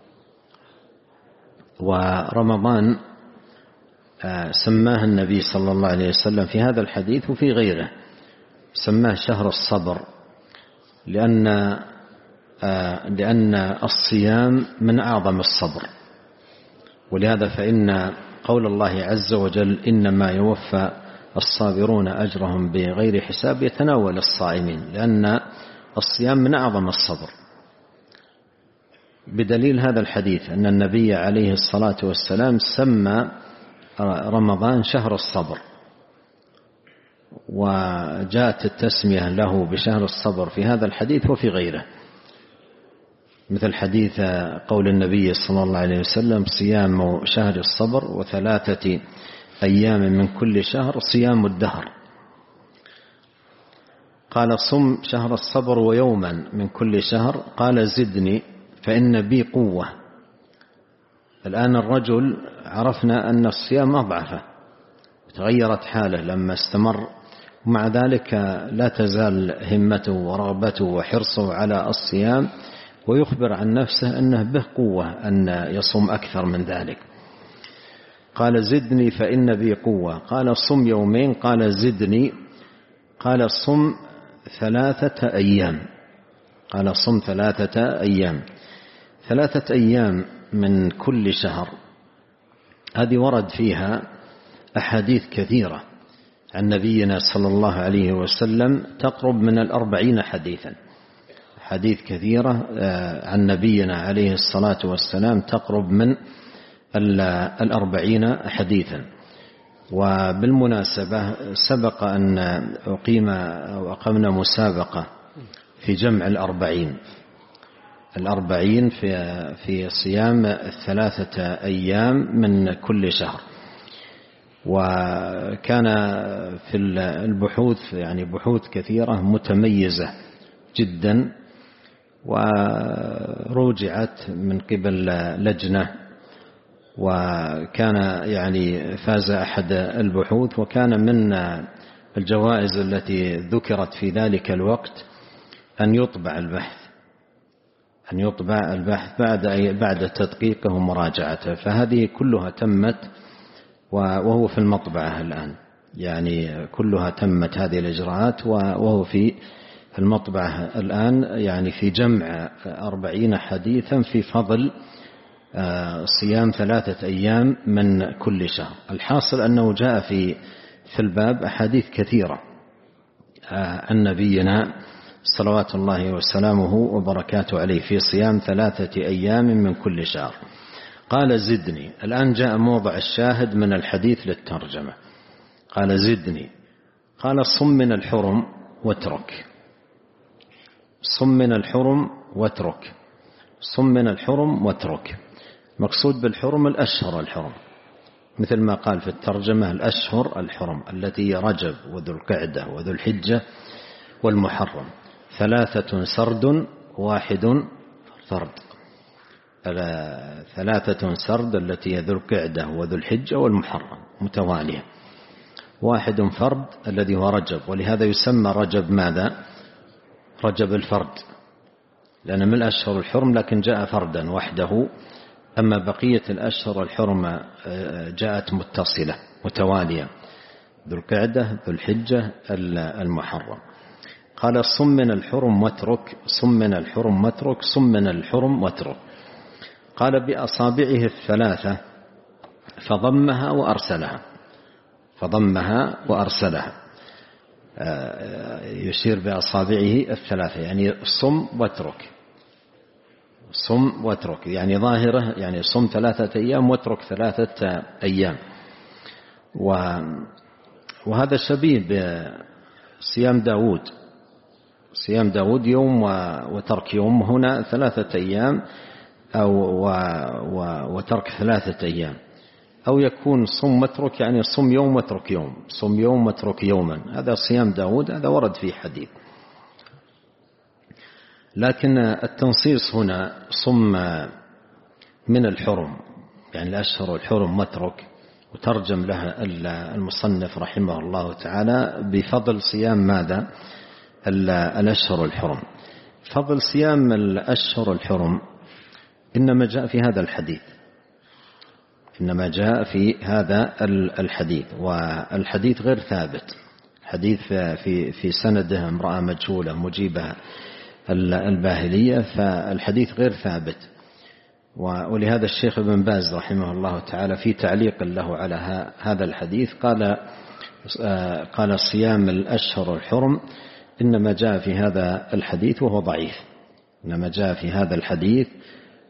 ورمضان سماه النبي صلى الله عليه وسلم في هذا الحديث وفي غيره، سماه شهر الصبر لأن الصيام من أعظم الصبر. ولهذا فإن قول الله عز وجل: إنما يوفى الصابرون أجرهم بغير حساب يتناول الصائمين، لأن الصيام من أعظم الصبر، بدليل هذا الحديث أن النبي عليه الصلاة والسلام سمى رمضان شهر الصبر، وجاءت التسمية له بشهر الصبر في هذا الحديث وفي غيره، مثل حديث قول النبي صلى الله عليه وسلم: صيام شهر الصبر و3 أيام من كل شهر صيام الدهر. قال: صم شهر الصبر ويوما من كل شهر. قال: زدني فإن بي قوة. الآن الرجل عرفنا أن الصيام أضعفه، تغيرت حاله لما استمر، ومع ذلك لا تزال همته ورغبته وحرصه على الصيام، ويخبر عن نفسه أنه به قوة أن يصوم أكثر من ذلك. قال: زدني فإن بي قوة. قال: صم يومين. قال: زدني. قال: صم 3 أيام. قال: صم 3 أيام. 3 أيام من كل شهر، هذه ورد فيها أحاديث كثيرة عن نبينا صلى الله عليه وسلم، تقرب من 40 حديثا، حديث كثيرة عن نبينا عليه الصلاة والسلام تقرب من 40 حديثا. وبالمناسبة سبق أن أقمنا مسابقة في جمع 40 في صيام 3 أيام من كل شهر. وكان في البحوث يعني بحوث كثيرة متميزة جدا، وروجعت من قبل لجنة، وكان يعني فاز أحد البحوث، وكان من الجوائز التي ذكرت في ذلك الوقت أن يطبع البحث بعد تدقيقه ومراجعته. فهذه كلها تمت وهو في المطبعة الآن، يعني كلها تمت هذه الإجراءات وهو في المطبعة الآن، يعني في جمع 40 حديثا في فضل صيام 3 أيام من كل شهر. الحاصل أنه جاء في الباب أحاديث كثيرة عن نبينا صلوات الله وسلامه وبركاته عليه في صيام 3 أيام من كل شهر. قال: زدني. الآن جاء موضع الشاهد من الحديث للترجمة. قال: زدني. قال: صم من الحرم واترك. صم من الحرم واترك. صم من الحرم واترك. مقصود بالحرم الأشهر الحرم، مثل ما قال في الترجمة: الأشهر الحرم التي هي رجب وذو القعدة وذو الحجة والمحرم، 3 سرد 1 فرد. 3 سرد التي هي ذو القعدة وذو الحجة والمحرم متوالية، 1 فرد الذي هو رجب، ولهذا يسمى رجب ماذا؟ رجب الفرد، لأن من الأشهر الحرم لكن جاء فردا وحده، أما بقية الأشهر الحرم جاءت متصلة متوالية، ذو القعدة ذو الحجة المحرم. قال: صم من الحرم واترك. صم من الحرم واترك. صم من الحرم واترك. قال: بأصابعه 3 فضمها وأرسلها. فضمها وأرسلها، يشير بأصابعه 3، يعني صم واترك. صم واترك يعني ظاهرة، يعني صم 3 أيام واترك 3 أيام. وهذا شبيه بصيام داود. صيام داود يوم وترك يوم، هنا 3 أيام وترك 3 أيام، أو يكون صم واترك يعني صم يوم واترك يوم، صم يوم واترك يوما. هذا صيام داود، هذا ورد فيه حديث. لكن التنصيص هنا صم من الحرم، يعني الأشهر الحرم واترك، وترجم لها المصنف رحمه الله تعالى بفضل صيام ماذا؟ الأشهر الحرم. فضل صيام الأشهر الحرم إنما جاء في هذا الحديث، إنما جاء في هذا الحديث، والحديث غير ثابت. حديث في سنده امرأة مجهولة مجيبة الباهلية، فالحديث غير ثابت. ولهذا الشيخ ابن باز رحمه الله تعالى في تعليق له على هذا الحديث قال صيام الأشهر الحرم إنما جاء في هذا الحديث وهو ضعيف. إنما جاء في هذا الحديث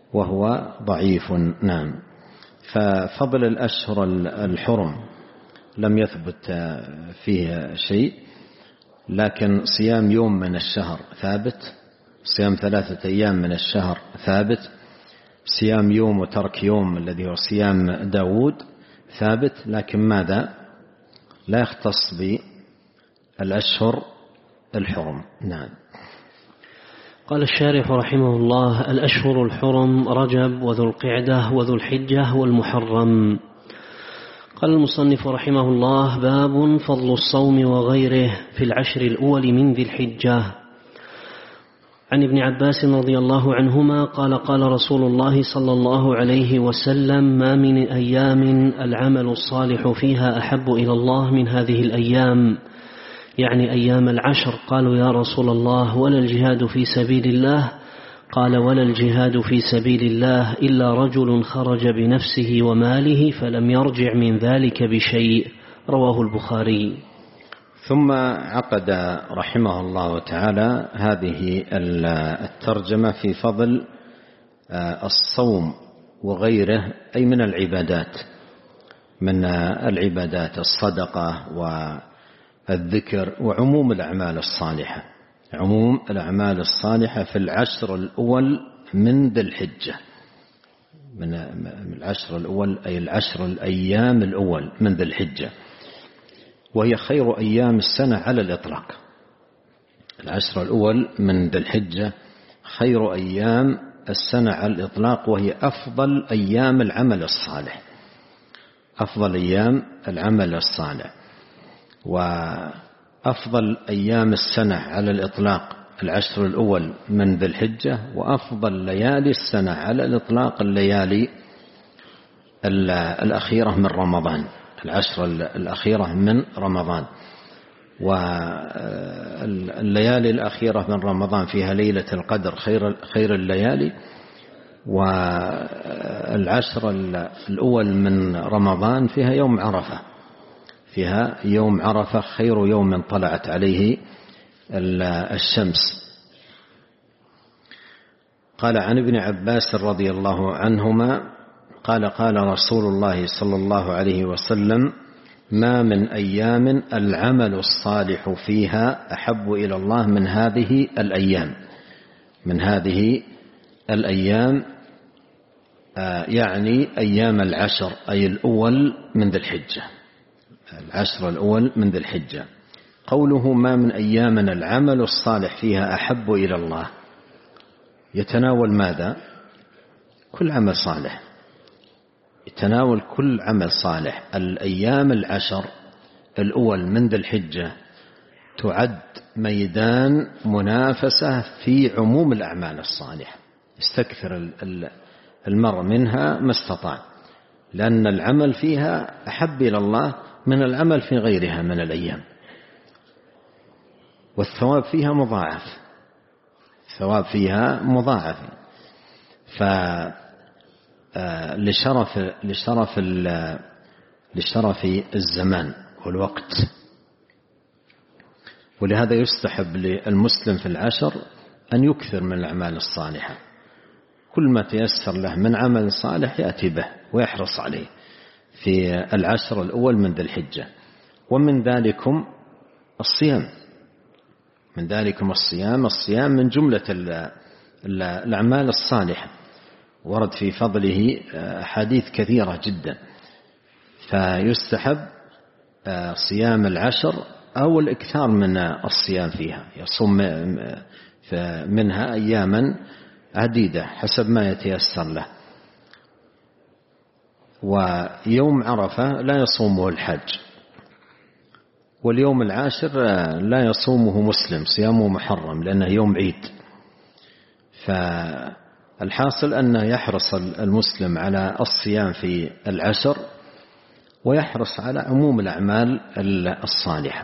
وهو ضعيف. نعم. ففضل الأشهر الحرم لم يثبت فيه شيء، لكن صيام يوم من الشهر ثابت، صيام 3 أيام من الشهر ثابت، صيام يوم وترك يوم الذي هو صيام داود ثابت، لكن ماذا؟ لا يختص بالأشهر الحرم. نعم. قال الشارح رحمه الله: الأشهر الحرم رجب وذو القعدة وذو الحجة والمحرم. قال المصنف رحمه الله: باب فضل الصوم وغيره في العشر الأول من ذي الحجة. عن ابن عباس رضي الله عنهما قال: قال رسول الله صلى الله عليه وسلم: ما من أيام العمل الصالح فيها أحب إلى الله من هذه الأيام، يعني أيام العشر. قالوا: يا رسول الله ولا الجهاد في سبيل الله؟ قال: ولا الجهاد في سبيل الله إلا رجل خرج بنفسه وماله فلم يرجع من ذلك بشيء. رواه البخاري. ثم عقد رحمه الله تعالى هذه الترجمة في فضل الصوم وغيره، أي من العبادات، من العبادات الصدقة والذكر وعموم الأعمال الصالحة، عموم الأعمال الصالحة في العشر الأول من ذي الحجة، من العشر الأول أي العشر الأيام الأول من ذي الحجة، وهي خير أيام السنة على الإطلاق. العشر الأول من ذي الحجة خير أيام السنة على الإطلاق، وهي أفضل أيام العمل الصالح، أفضل أيام العمل الصالح. وأفضل أيام السنة على الإطلاق العشر الأول من ذي الحجة، وأفضل ليالي السنة على الإطلاق الليالي الأخيرة من رمضان، العشر الأخيرة من رمضان. والليالي الأخيرة من رمضان فيها ليلة القدر خير الليالي، والعشر الأول من رمضان فيها يوم عرفة، فيها يوم عرفة خير يوم طلعت عليه الشمس. قال عن ابن عباس رضي الله عنهما قال: قال رسول الله صلى الله عليه وسلم: ما من أيام العمل الصالح فيها أحب إلى الله من هذه الأيام، من هذه الأيام، يعني أيام العشر، أي الأول من ذي الحجة، العشر الأول من ذي الحجة. قوله ما من أيامنا العمل الصالح فيها أحب إلى الله يتناول ماذا؟ كل عمل صالح، يتناول كل عمل صالح. الأيام العشر الأول من ذي الحجة تعد ميدان منافسة في عموم الأعمال الصالحة، يستكثر المرء منها ما استطاع، لأن العمل فيها أحب إلى الله من العمل في غيرها من الأيام، والثواب فيها مضاعف، الثواب فيها مضاعف. لشرف الزمان والوقت، ولهذا يستحب للمسلم في العشر أن يكثر من الأعمال الصالحة، كل ما تيسر له من عمل صالح يأتي به ويحرص عليه في العشر الأول من ذي الحجة. ومن ذلكم الصيام، من ذلكم الصيام من جملة الأعمال الصالحة، ورد في فضله أحاديث كثيرة جدا، فيستحب صيام العشر أو الإكثار من الصيام فيها، يصوم منها أياما عديدة حسب ما يتيسر له. ويوم عرفة لا يصومه الحاج، واليوم العاشر لا يصومه مسلم، صيامه محرم لأنه يوم عيد. فالحاصل أن يحرص المسلم على الصيام في العشر، ويحرص على عموم الأعمال الصالحة.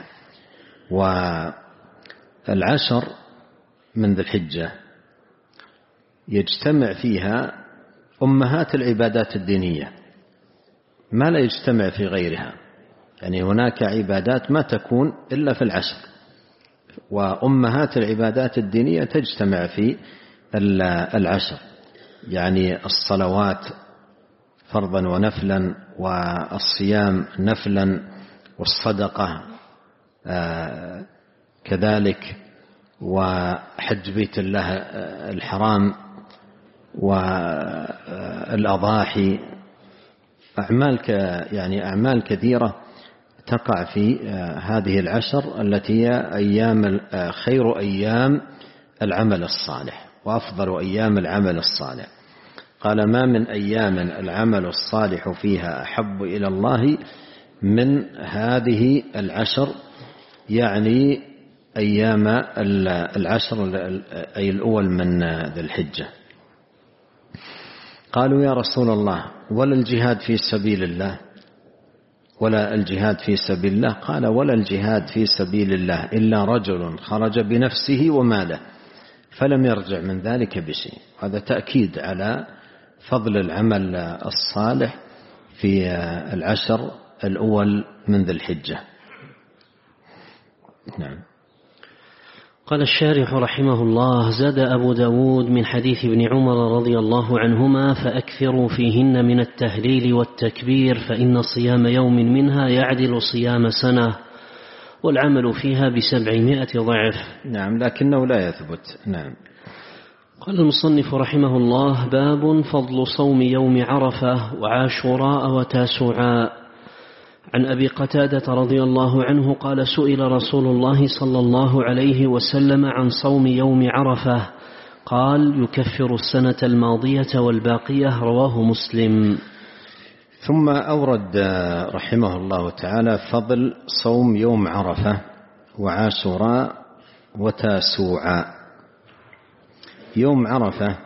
والعشر من ذي الحجة يجتمع فيها أمهات العبادات الدينية ما لا يجتمع في غيرها، يعني هناك عبادات ما تكون إلا في العشر، وأمهات العبادات الدينية تجتمع في العشر. يعني الصلوات فرضا ونفلا، والصيام نفلا، والصدقة كذلك، وحج بيت الله الحرام، والأضاحي، أعمال كثيرة تقع في هذه العشر التي هي خير أيام العمل الصالح وأفضل أيام العمل الصالح. قال: ما من أيام العمل الصالح فيها أحب إلى الله من هذه العشر، يعني أيام العشر أي الأول من ذي الحجة. قالوا: يا رسول الله، ولا الجهاد في سبيل الله؟ ولا الجهاد في سبيل الله؟ قال: ولا الجهاد في سبيل الله إلا رجل خرج بنفسه وماله فلم يرجع من ذلك بشيء. هذا تأكيد على فضل العمل الصالح في العشر الأول من ذي الحجة. نعم. قال الشارح رحمه الله: زاد أبو داود من حديث ابن عمر رضي الله عنهما: فأكثروا فيهن من التهليل والتكبير، فإن صيام يوم منها يعدل صيام سنة، والعمل فيها ب700 ضعف. نعم، لكنه لا يثبت. نعم. قال المصنف رحمه الله: باب فضل صوم يوم عرفة وعاشوراء وتاسوعاء. عن أبي قتادة رضي الله عنه قال: سئل رسول الله صلى الله عليه وسلم عن صوم يوم عرفة، قال: يكفر السنة الماضية والباقية. رواه مسلم. ثم أورد رحمه الله تعالى فضل صوم يوم عرفة وعاشوراء وتاسوعاء. يوم عرفة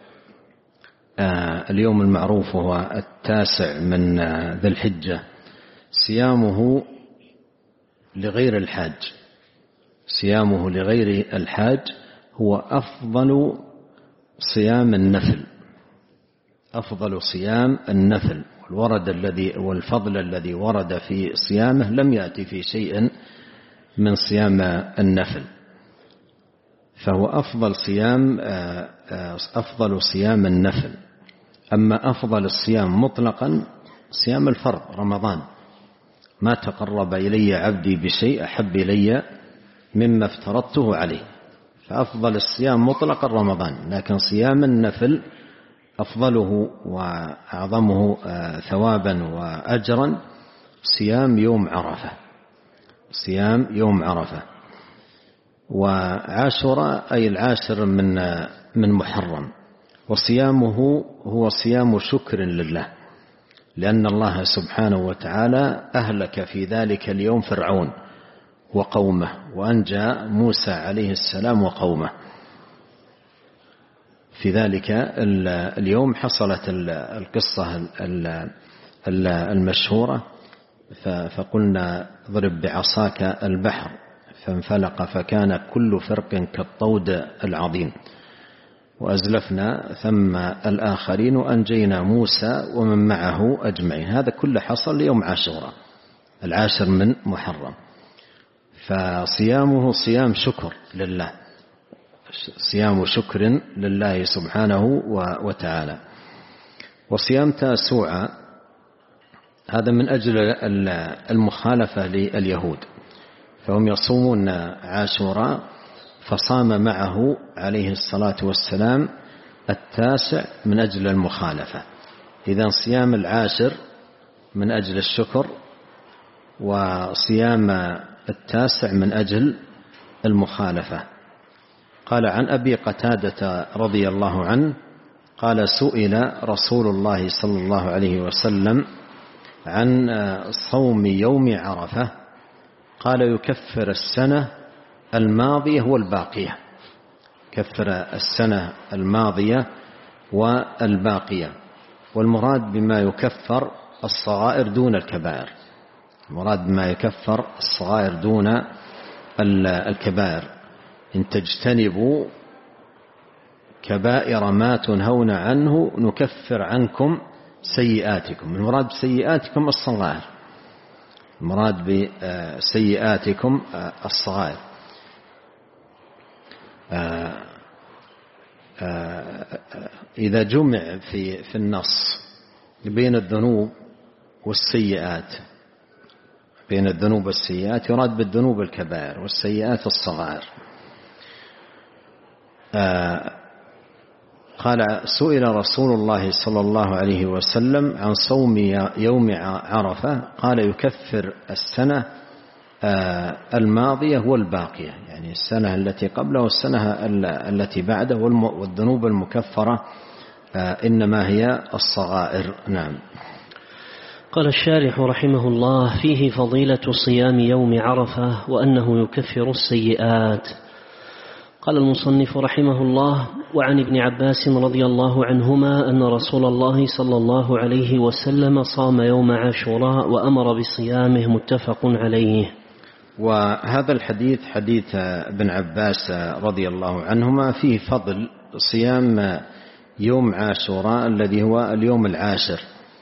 اليوم المعروف هو 9 من ذي الحجة، صيامه لغير الحاج، صيامه لغير الحاج هو أفضل صيام النفل، أفضل صيام النفل. والفضل الذي ورد في صيامه لم يأتي في شيء من صيام النفل، فهو أفضل صيام النفل. أما أفضل الصيام مطلقا صيام الفرض رمضان: ما تقرب إلي عبدي بشيء أحب إلي مما افترضته عليه. فأفضل الصيام مطلقا رمضان، لكن صيام النفل أفضله وأعظمه ثوابا وأجرا صيام يوم عرفة، صيام يوم عرفة. وعاشوراء أي العاشر من محرم، وصيامه هو صيام شكر لله، لأن الله سبحانه وتعالى أهلك في ذلك اليوم فرعون وقومه، وأنجى موسى عليه السلام وقومه. في ذلك اليوم حصلت القصة المشهورة: فقلنا اضرب بعصاك البحر فانفلق فكان كل فرق كالطود العظيم، وأزلفنا ثم الآخرين وأنجينا موسى ومن معه أجمعين. هذا كله حصل يوم عاشوراء العاشر من محرم. فصيامه صيام شكر لله، صيام شكر لله سبحانه وتعالى. وصيام تاسوعاء هذا من أجل المخالفة لليهود، فهم يصومون عاشوراء، فصام معه عليه الصلاة والسلام 9 من أجل المخالفة. إذن صيام العاشر من أجل الشكر، وصيام 9 من أجل المخالفة. قال: عن أبي قتادة رضي الله عنه قال: سئل رسول الله صلى الله عليه وسلم عن صوم يوم عرفة، قال: يكفر السنة الماضية والباقية. كفر السنة الماضية والباقية. والمراد بما يكفر الصغائر دون الكبائر، المراد بما يكفر الصغائر دون الكبائر. إن تجتنبوا كبائر ما تنهون عنه نكفر عنكم سيئاتكم. المراد بسيئاتكم الصغائر، المراد بسيئاتكم الصغائر. إذا جمع في النص بين الذنوب والسيئات، بين الذنوب والسيئات يراد بالذنوب الكبائر والسيئات الصغائر. قال: سئل رسول الله صلى الله عليه وسلم عن صوم يوم عرفة، قال: يكفر السنة الماضية والباقية، يعني السنة التي قبله والسنة التي بعده، والذنوب المكفرة إنما هي الصغائر. نعم. قال الشارح رحمه الله: فيه فضيلة صيام يوم عرفة وأنه يكفر السيئات. قال المصنف رحمه الله: وعن ابن عباس رضي الله عنهما أن رسول الله صلى الله عليه وسلم صام يوم عاشوراء وأمر بصيامه، متفق عليه. وهذا الحديث حديث ابن عباس رضي الله عنهما فيه فضل صيام يوم عاشوراء الذي هو اليوم العاشر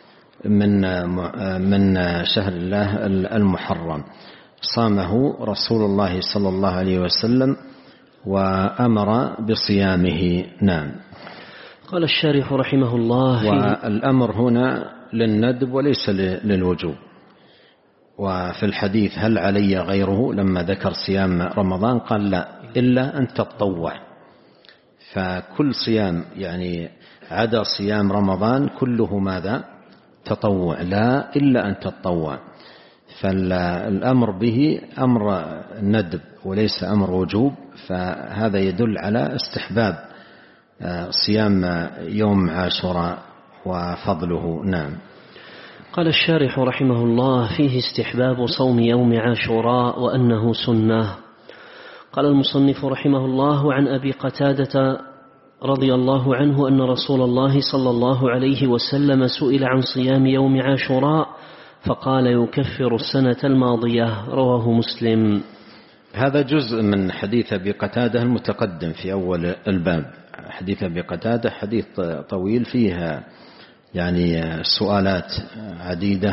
من شهر الله المحرم، صامه رسول الله صلى الله عليه وسلم وأمر بصيامه. نعم. قال الشارح رحمه الله: والأمر هنا للندب وليس للوجوب. وفي الحديث: هل علي غيره؟ لما ذكر صيام رمضان قال: لا، إلا أن تتطوع. فكل صيام يعني عدا صيام رمضان كله ماذا؟ تطوع، لا إلا أن تتطوع. فالأمر به أمر ندب وليس أمر وجوب، فهذا يدل على استحباب صيام يوم عاشوراء وفضله. نعم. قال الشارح رحمه الله: فيه استحباب صوم يوم عاشوراء وأنه سنة. قال المصنف رحمه الله: عن أبي قتادة رضي الله عنه أن رسول الله صلى الله عليه وسلم سئل عن صيام يوم عاشوراء فقال: يكفر السنة الماضية، رواه مسلم. هذا جزء من حديث أبي قتادة المتقدم في أول الباب. حديث أبي قتادة حديث طويل فيها يعني سؤالات عديدة،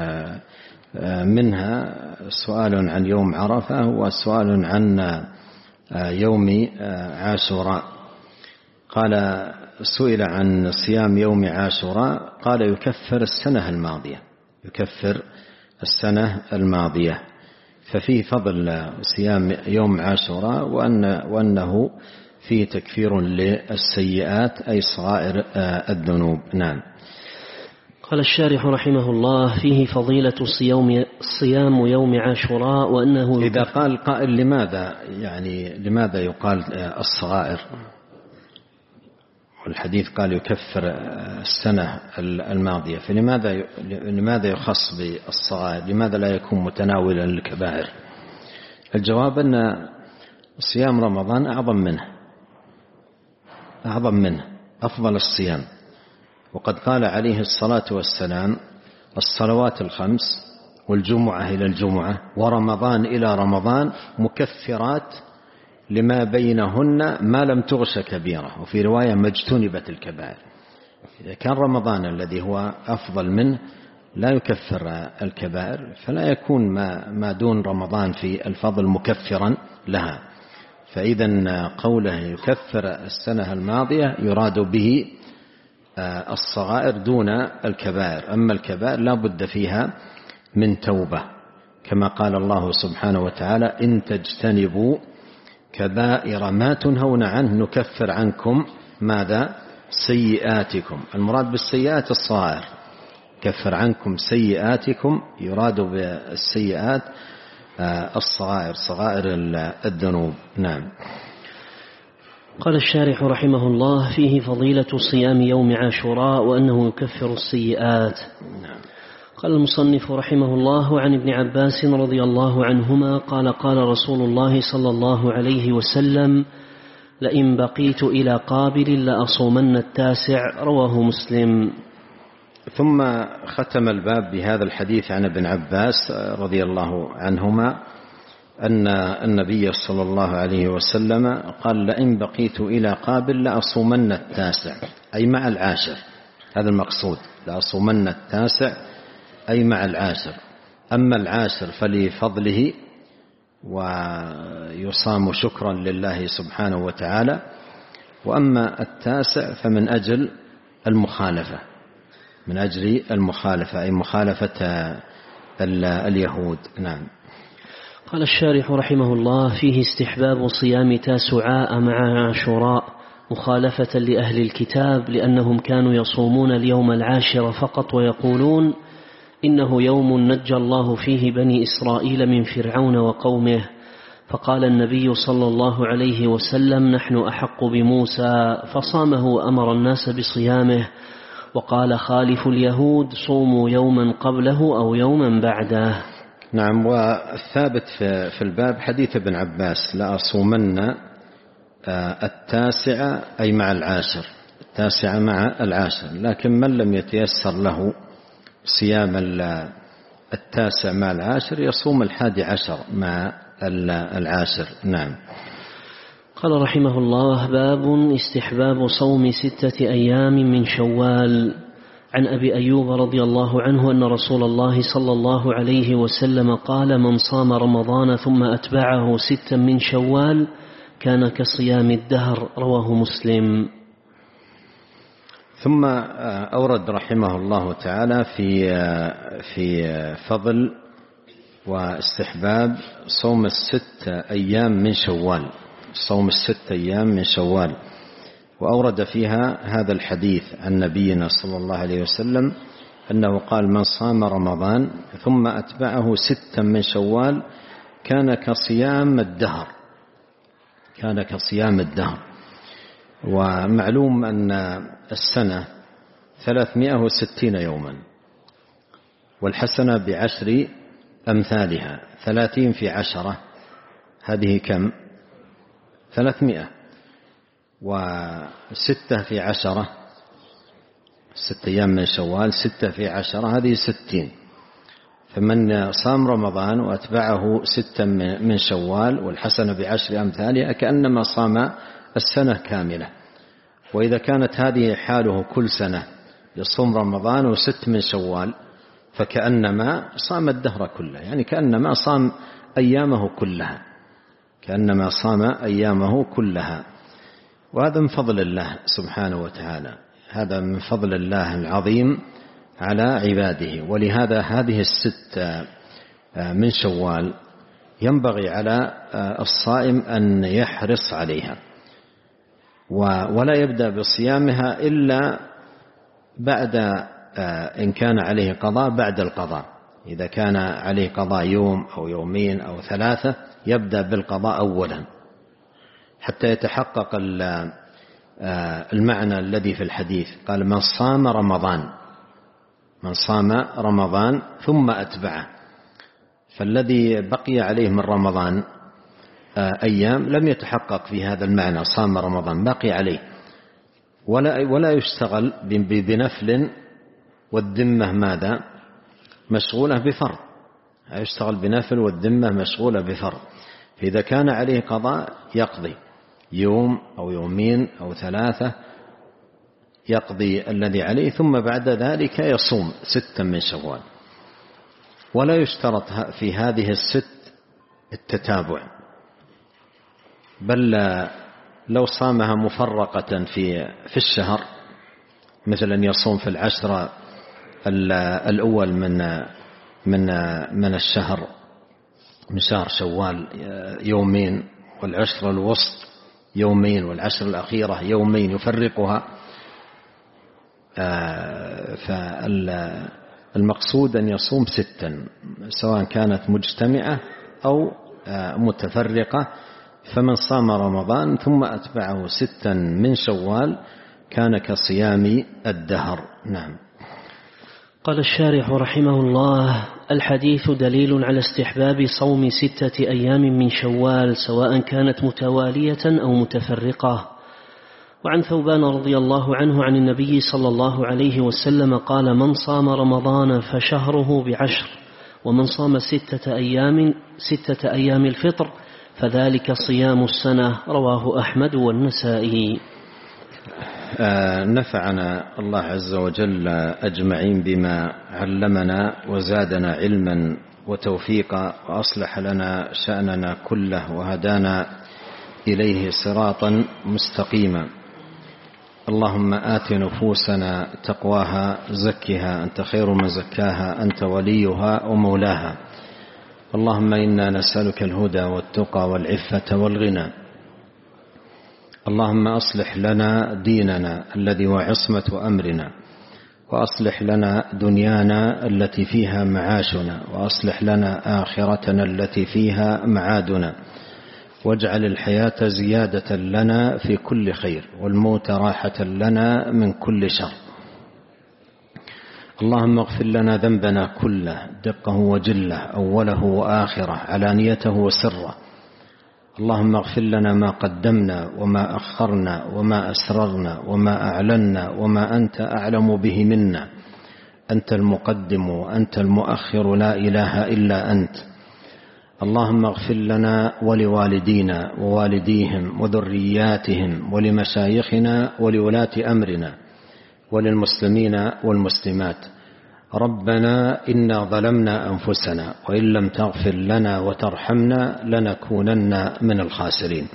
منها سؤال عن يوم عرفة وسؤال عن يوم عاشوراء. قال: سئل عن صيام يوم عاشوراء، قال: يكفر السنة الماضية، يكفر السنة الماضية. ففيه فضل صيام يوم عاشوراء وأنه فيه تكفير للسيئات أي صغائر الذنوب. نعم. قال الشارح رحمه الله: فيه فضيلة صيام يوم عاشوراء وأنه إذا قال قائل: لماذا يقال الصغائر؟ والحديث قال: يكفر السنة الماضية، فلماذا يخص بالصغائر؟ لماذا لا يكون متناولا للكبائر؟ الجواب أن صيام رمضان أعظم منه، أفضل الصيام. وقد قال عليه الصلاة والسلام: الصلوات الخمس والجمعة إلى الجمعة ورمضان إلى رمضان مكفرات لما بينهن ما لم تغش كبيرة، وفي رواية ما اجتنبت الكبائر. إذا كان رمضان الذي هو أفضل منه لا يكفر الكبائر، فلا يكون ما دون رمضان في الفضل مكفرا لها. فإذا قوله يكفر السنة الماضية يراد به الصغائر دون الكبائر، أما الكبائر لا بد فيها من توبة، كما قال الله سبحانه وتعالى: إن تجتنبوا كبائر ما تنهون عنه نكفر عنكم ماذا؟ سيئاتكم. المراد بالسيئات الصغائر، كفر عنكم سيئاتكم، يراد بالسيئات الصغائر، صغائر الذنوب. نعم. قال الشارح رحمه الله: فيه فضيلة صيام يوم عاشوراء وأنه يكفر السيئات. نعم. قال المصنف رحمه الله: عن ابن عباس رضي الله عنهما قال: قال رسول الله صلى الله عليه وسلم: لئن بقيت إلى قابل لأصومن التاسع، رواه مسلم. ثم ختم الباب بهذا الحديث عن ابن عباس رضي الله عنهما أن النبي صلى الله عليه وسلم قال: لئن بقيت إلى قابل لأصومن التاسع، أي مع العاشر. هذا المقصود، لأصومن التاسع أي مع العاشر. أما العاشر فلفضله ويصام شكرا لله سبحانه وتعالى، وأما التاسع فمن أجل المخالفة، من أجل المخالفة أي مخالفة اليهود. نعم. قال الشارح رحمه الله: فيه استحباب صيام تاسعاء مع عاشوراء مخالفة لأهل الكتاب، لأنهم كانوا يصومون اليوم العاشر فقط ويقولون إنه يوم نجى الله فيه بني إسرائيل من فرعون وقومه، فقال النبي صلى الله عليه وسلم: نحن أحق بموسى، فصامه وأمر الناس بصيامه، وقال: خالف اليهود، صوموا يوما قبله أو يوما بعده. نعم. والثابت في الباب حديث ابن عباس: لا أصومن التاسع أي مع العاشر، التاسع مع العاشر، لكن من لم يتيسر له صيام التاسع مع العاشر يصوم 11 مع العاشر. نعم. قال رحمه الله: باب استحباب صوم 6 أيام من شوال. عن أبي أيوب رضي الله عنه أن رسول الله صلى الله عليه وسلم قال: من صام رمضان ثم أتبعه 6 من شوال كان كصيام الدهر. رواه مسلم. ثم أورد رحمه الله تعالى في فضل واستحباب صوم 6 أيام من شوال، صوم 6 أيام من شوال، وأورد فيها هذا الحديث عن نبينا صلى الله عليه وسلم أنه قال: من صام رمضان ثم أتبعه 6 من شوال كان كصيام الدهر، كان كصيام الدهر. ومعلوم أن السنة 360 يوما، والحسنة ب10 أمثالها، 30 في 10 هذه كم؟ 300. و6 في 10 6 أيام من شوال، 6 في 10 هذه 60. فمن صام رمضان وأتبعه 6 من شوال والحسنة ب10 أمثالها كأنما صام السنة كاملة. وإذا كانت هذه حاله كل سنة يصوم رمضان و6 من شوال فكأنما صام الدهر كله، يعني كأنما صام أيامه كلها، كأنما صام أيامه كلها. وهذا من فضل الله سبحانه وتعالى، هذا من فضل الله العظيم على عباده. ولهذا هذه 6 من شوال ينبغي على الصائم أن يحرص عليها، ولا يبدأ بصيامها إلا بعد، إن كان عليه قضاء بعد القضاء. إذا كان عليه قضاء يوم أو يومين أو 3 يبدأ بالقضاء أولا حتى يتحقق المعنى الذي في الحديث. قال: من صام رمضان، من صام رمضان ثم أتبعه، فالذي بقي عليه من رمضان أيام لم يتحقق في هذا المعنى، صام رمضان باقي عليه، ولا يشتغل بنفل، والذمة ماذا؟ مشغولة بفرض، يشتغل بنفل والذمة مشغولة بفرض. فإذا كان عليه قضاء يقضي يوم أو يومين أو 3 يقضي الذي عليه، ثم بعد ذلك يصوم 6 من شوال. ولا يشترط في هذه 6 التتابع، بل لو صامها مفرقة في الشهر، مثلا يصوم في 10 الأول من الشهر، من شهر شوال يومين، والعشر الوسط يومين، والعشر الأخيرة يومين، يفرقها. فالمقصود أن يصوم 6 سواء كانت مجتمعة أو متفرقة. فمن صام رمضان ثم أتبعه 6 من شوال كان كصيام الدهر. نعم. قال الشارح رحمه الله: الحديث دليل على استحباب صوم 6 أيام من شوال سواء كانت متوالية أو متفرقة. وعن ثوبان رضي الله عنه عن النبي صلى الله عليه وسلم قال: من صام رمضان فشهره ب10، ومن صام 6 أيام الفطر فذلك صيام السنة. رواه أحمد والنسائي. نفعنا الله عز وجل أجمعين بما علمنا وزادنا علما وتوفيقا، وأصلح لنا شأننا كله، وهدانا إليه صراطا مستقيما. اللهم آت نفوسنا تقواها زكها أنت خير من زكاها أنت وليها ومولاها. اللهم إنا نسألك الهدى والتقى والعفة والغنى. اللهم أصلح لنا ديننا الذي هو عصمة أمرنا، وأصلح لنا دنيانا التي فيها معاشنا، وأصلح لنا آخرتنا التي فيها معادنا، واجعل الحياة زيادة لنا في كل خير، والموت راحة لنا من كل شر. اللهم اغفر لنا ذنبنا كله دقه وجله، أوله وآخره، علانيته وسره. اللهم اغفر لنا ما قدمنا وما أخرنا وما أسررنا وما أعلنا وما أنت أعلم به منا. أنت المقدم وأنت المؤخر، لا إله إلا أنت. اللهم اغفر لنا ولوالدينا ووالديهم وذرياتهم ولمشايخنا ولولاة أمرنا وللمسلمين والمسلمات. ربنا إنا ظلمنا أنفسنا وإن لم تغفر لنا وترحمنا لنكونن من الخاسرين.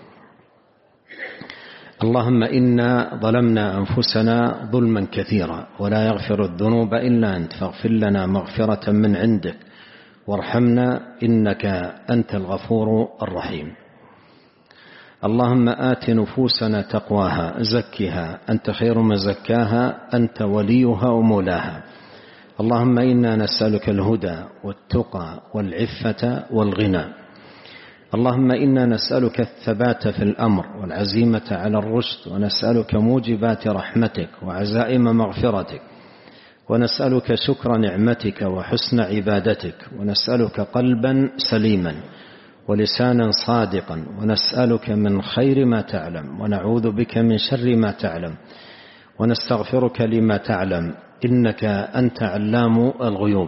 اللهم إنا ظلمنا أنفسنا ظلما كثيرا ولا يغفر الذنوب إلا أنت، فاغفر لنا مغفرة من عندك وارحمنا إنك أنت الغفور الرحيم. اللهم آت نفوسنا تقواها زكها أنت خير من زكاها أنت وليها ومولاها. اللهم إنا نسألك الهدى والتقى والعفة والغنى. اللهم إنا نسألك الثبات في الأمر والعزيمة على الرشد، ونسألك موجبات رحمتك وعزائم مغفرتك، ونسألك شكر نعمتك وحسن عبادتك، ونسألك قلبا سليما ولسانا صادقا، ونسألك من خير ما تعلم ونعوذ بك من شر ما تعلم، ونستغفرك لما تعلم إنك أنت علام الغيوب.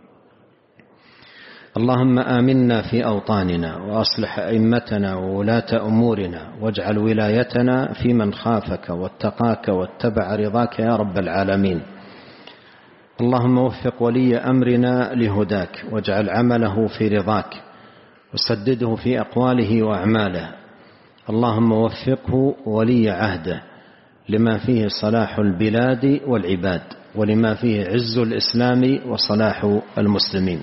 اللهم آمنا في أوطاننا وأصلح أئمتنا وولاة أمورنا، واجعل ولايتنا في من خافك واتقاك واتبع رضاك يا رب العالمين. اللهم وفق ولي أمرنا لهداك، واجعل عمله في رضاك، وسدده في أقواله وأعماله. اللهم وفقه ولي عهده لما فيه صلاح البلاد والعباد، ولما فيه عز الإسلام وصلاح المسلمين.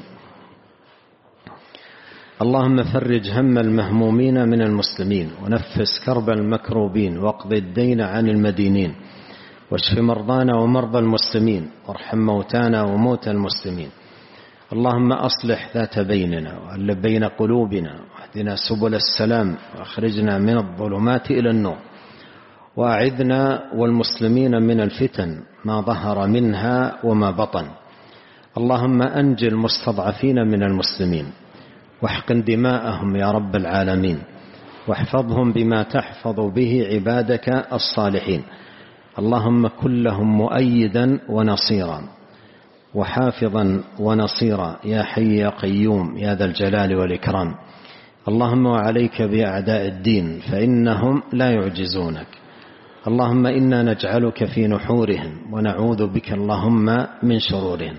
اللهم فرج هم المهمومين من المسلمين، ونفس كرب المكروبين، واقض الدين عن المدينين، واشف مرضانا ومرضى المسلمين، وارحم موتانا وموتى المسلمين. اللهم أصلح ذات بيننا وألف بين قلوبنا، واهدنا سبل السلام، وأخرجنا من الظلمات إلى النور، وأعذنا والمسلمين من الفتن ما ظهر منها وما بطن. اللهم أنج المستضعفين من المسلمين، واحقن دماءهم يا رب العالمين، واحفظهم بما تحفظ به عبادك الصالحين. اللهم كن لهم مؤيدا ونصيرا وحافظا ونصيرا يا حي يا قيوم يا ذا الجلال والإكرام. اللهم وعليك بأعداء الدين فإنهم لا يعجزونك. اللهم إنا نجعلك في نحورهم ونعوذ بك اللهم من شرورهم.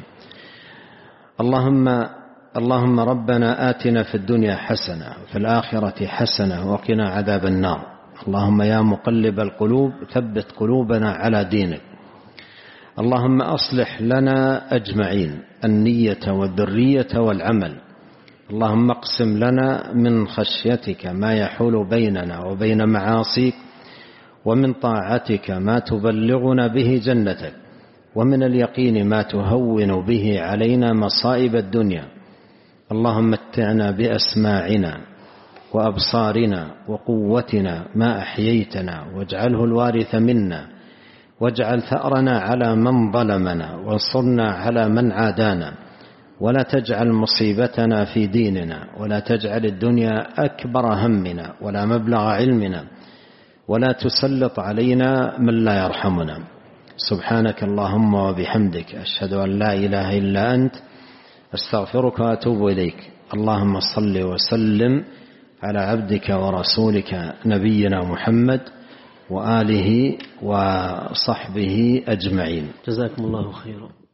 اللهم ربنا آتنا في الدنيا حسنة وفي الآخرة حسنة وقنا عذاب النار. اللهم يا مقلب القلوب ثبت قلوبنا على دينك. اللهم أصلح لنا أجمعين النية والذرية والعمل. اللهم اقسم لنا من خشيتك ما يحول بيننا وبين معاصيك، ومن طاعتك ما تبلغنا به جنتك، ومن اليقين ما تهون به علينا مصائب الدنيا. اللهم متعنا بأسماعنا وأبصارنا وقوتنا ما أحييتنا، واجعله الوارث منا، واجعل ثأرنا على من ظلمنا، وانصرنا على من عادانا، ولا تجعل مصيبتنا في ديننا، ولا تجعل الدنيا أكبر همنا ولا مبلغ علمنا، ولا تسلط علينا من لا يرحمنا. سبحانك اللهم وبحمدك، أشهد أن لا إله إلا أنت، أستغفرك وأتوب إليك. اللهم صل وسلم على عبدك ورسولك نبينا محمد وآله وصحبه أجمعين. جزاكم الله خيرا.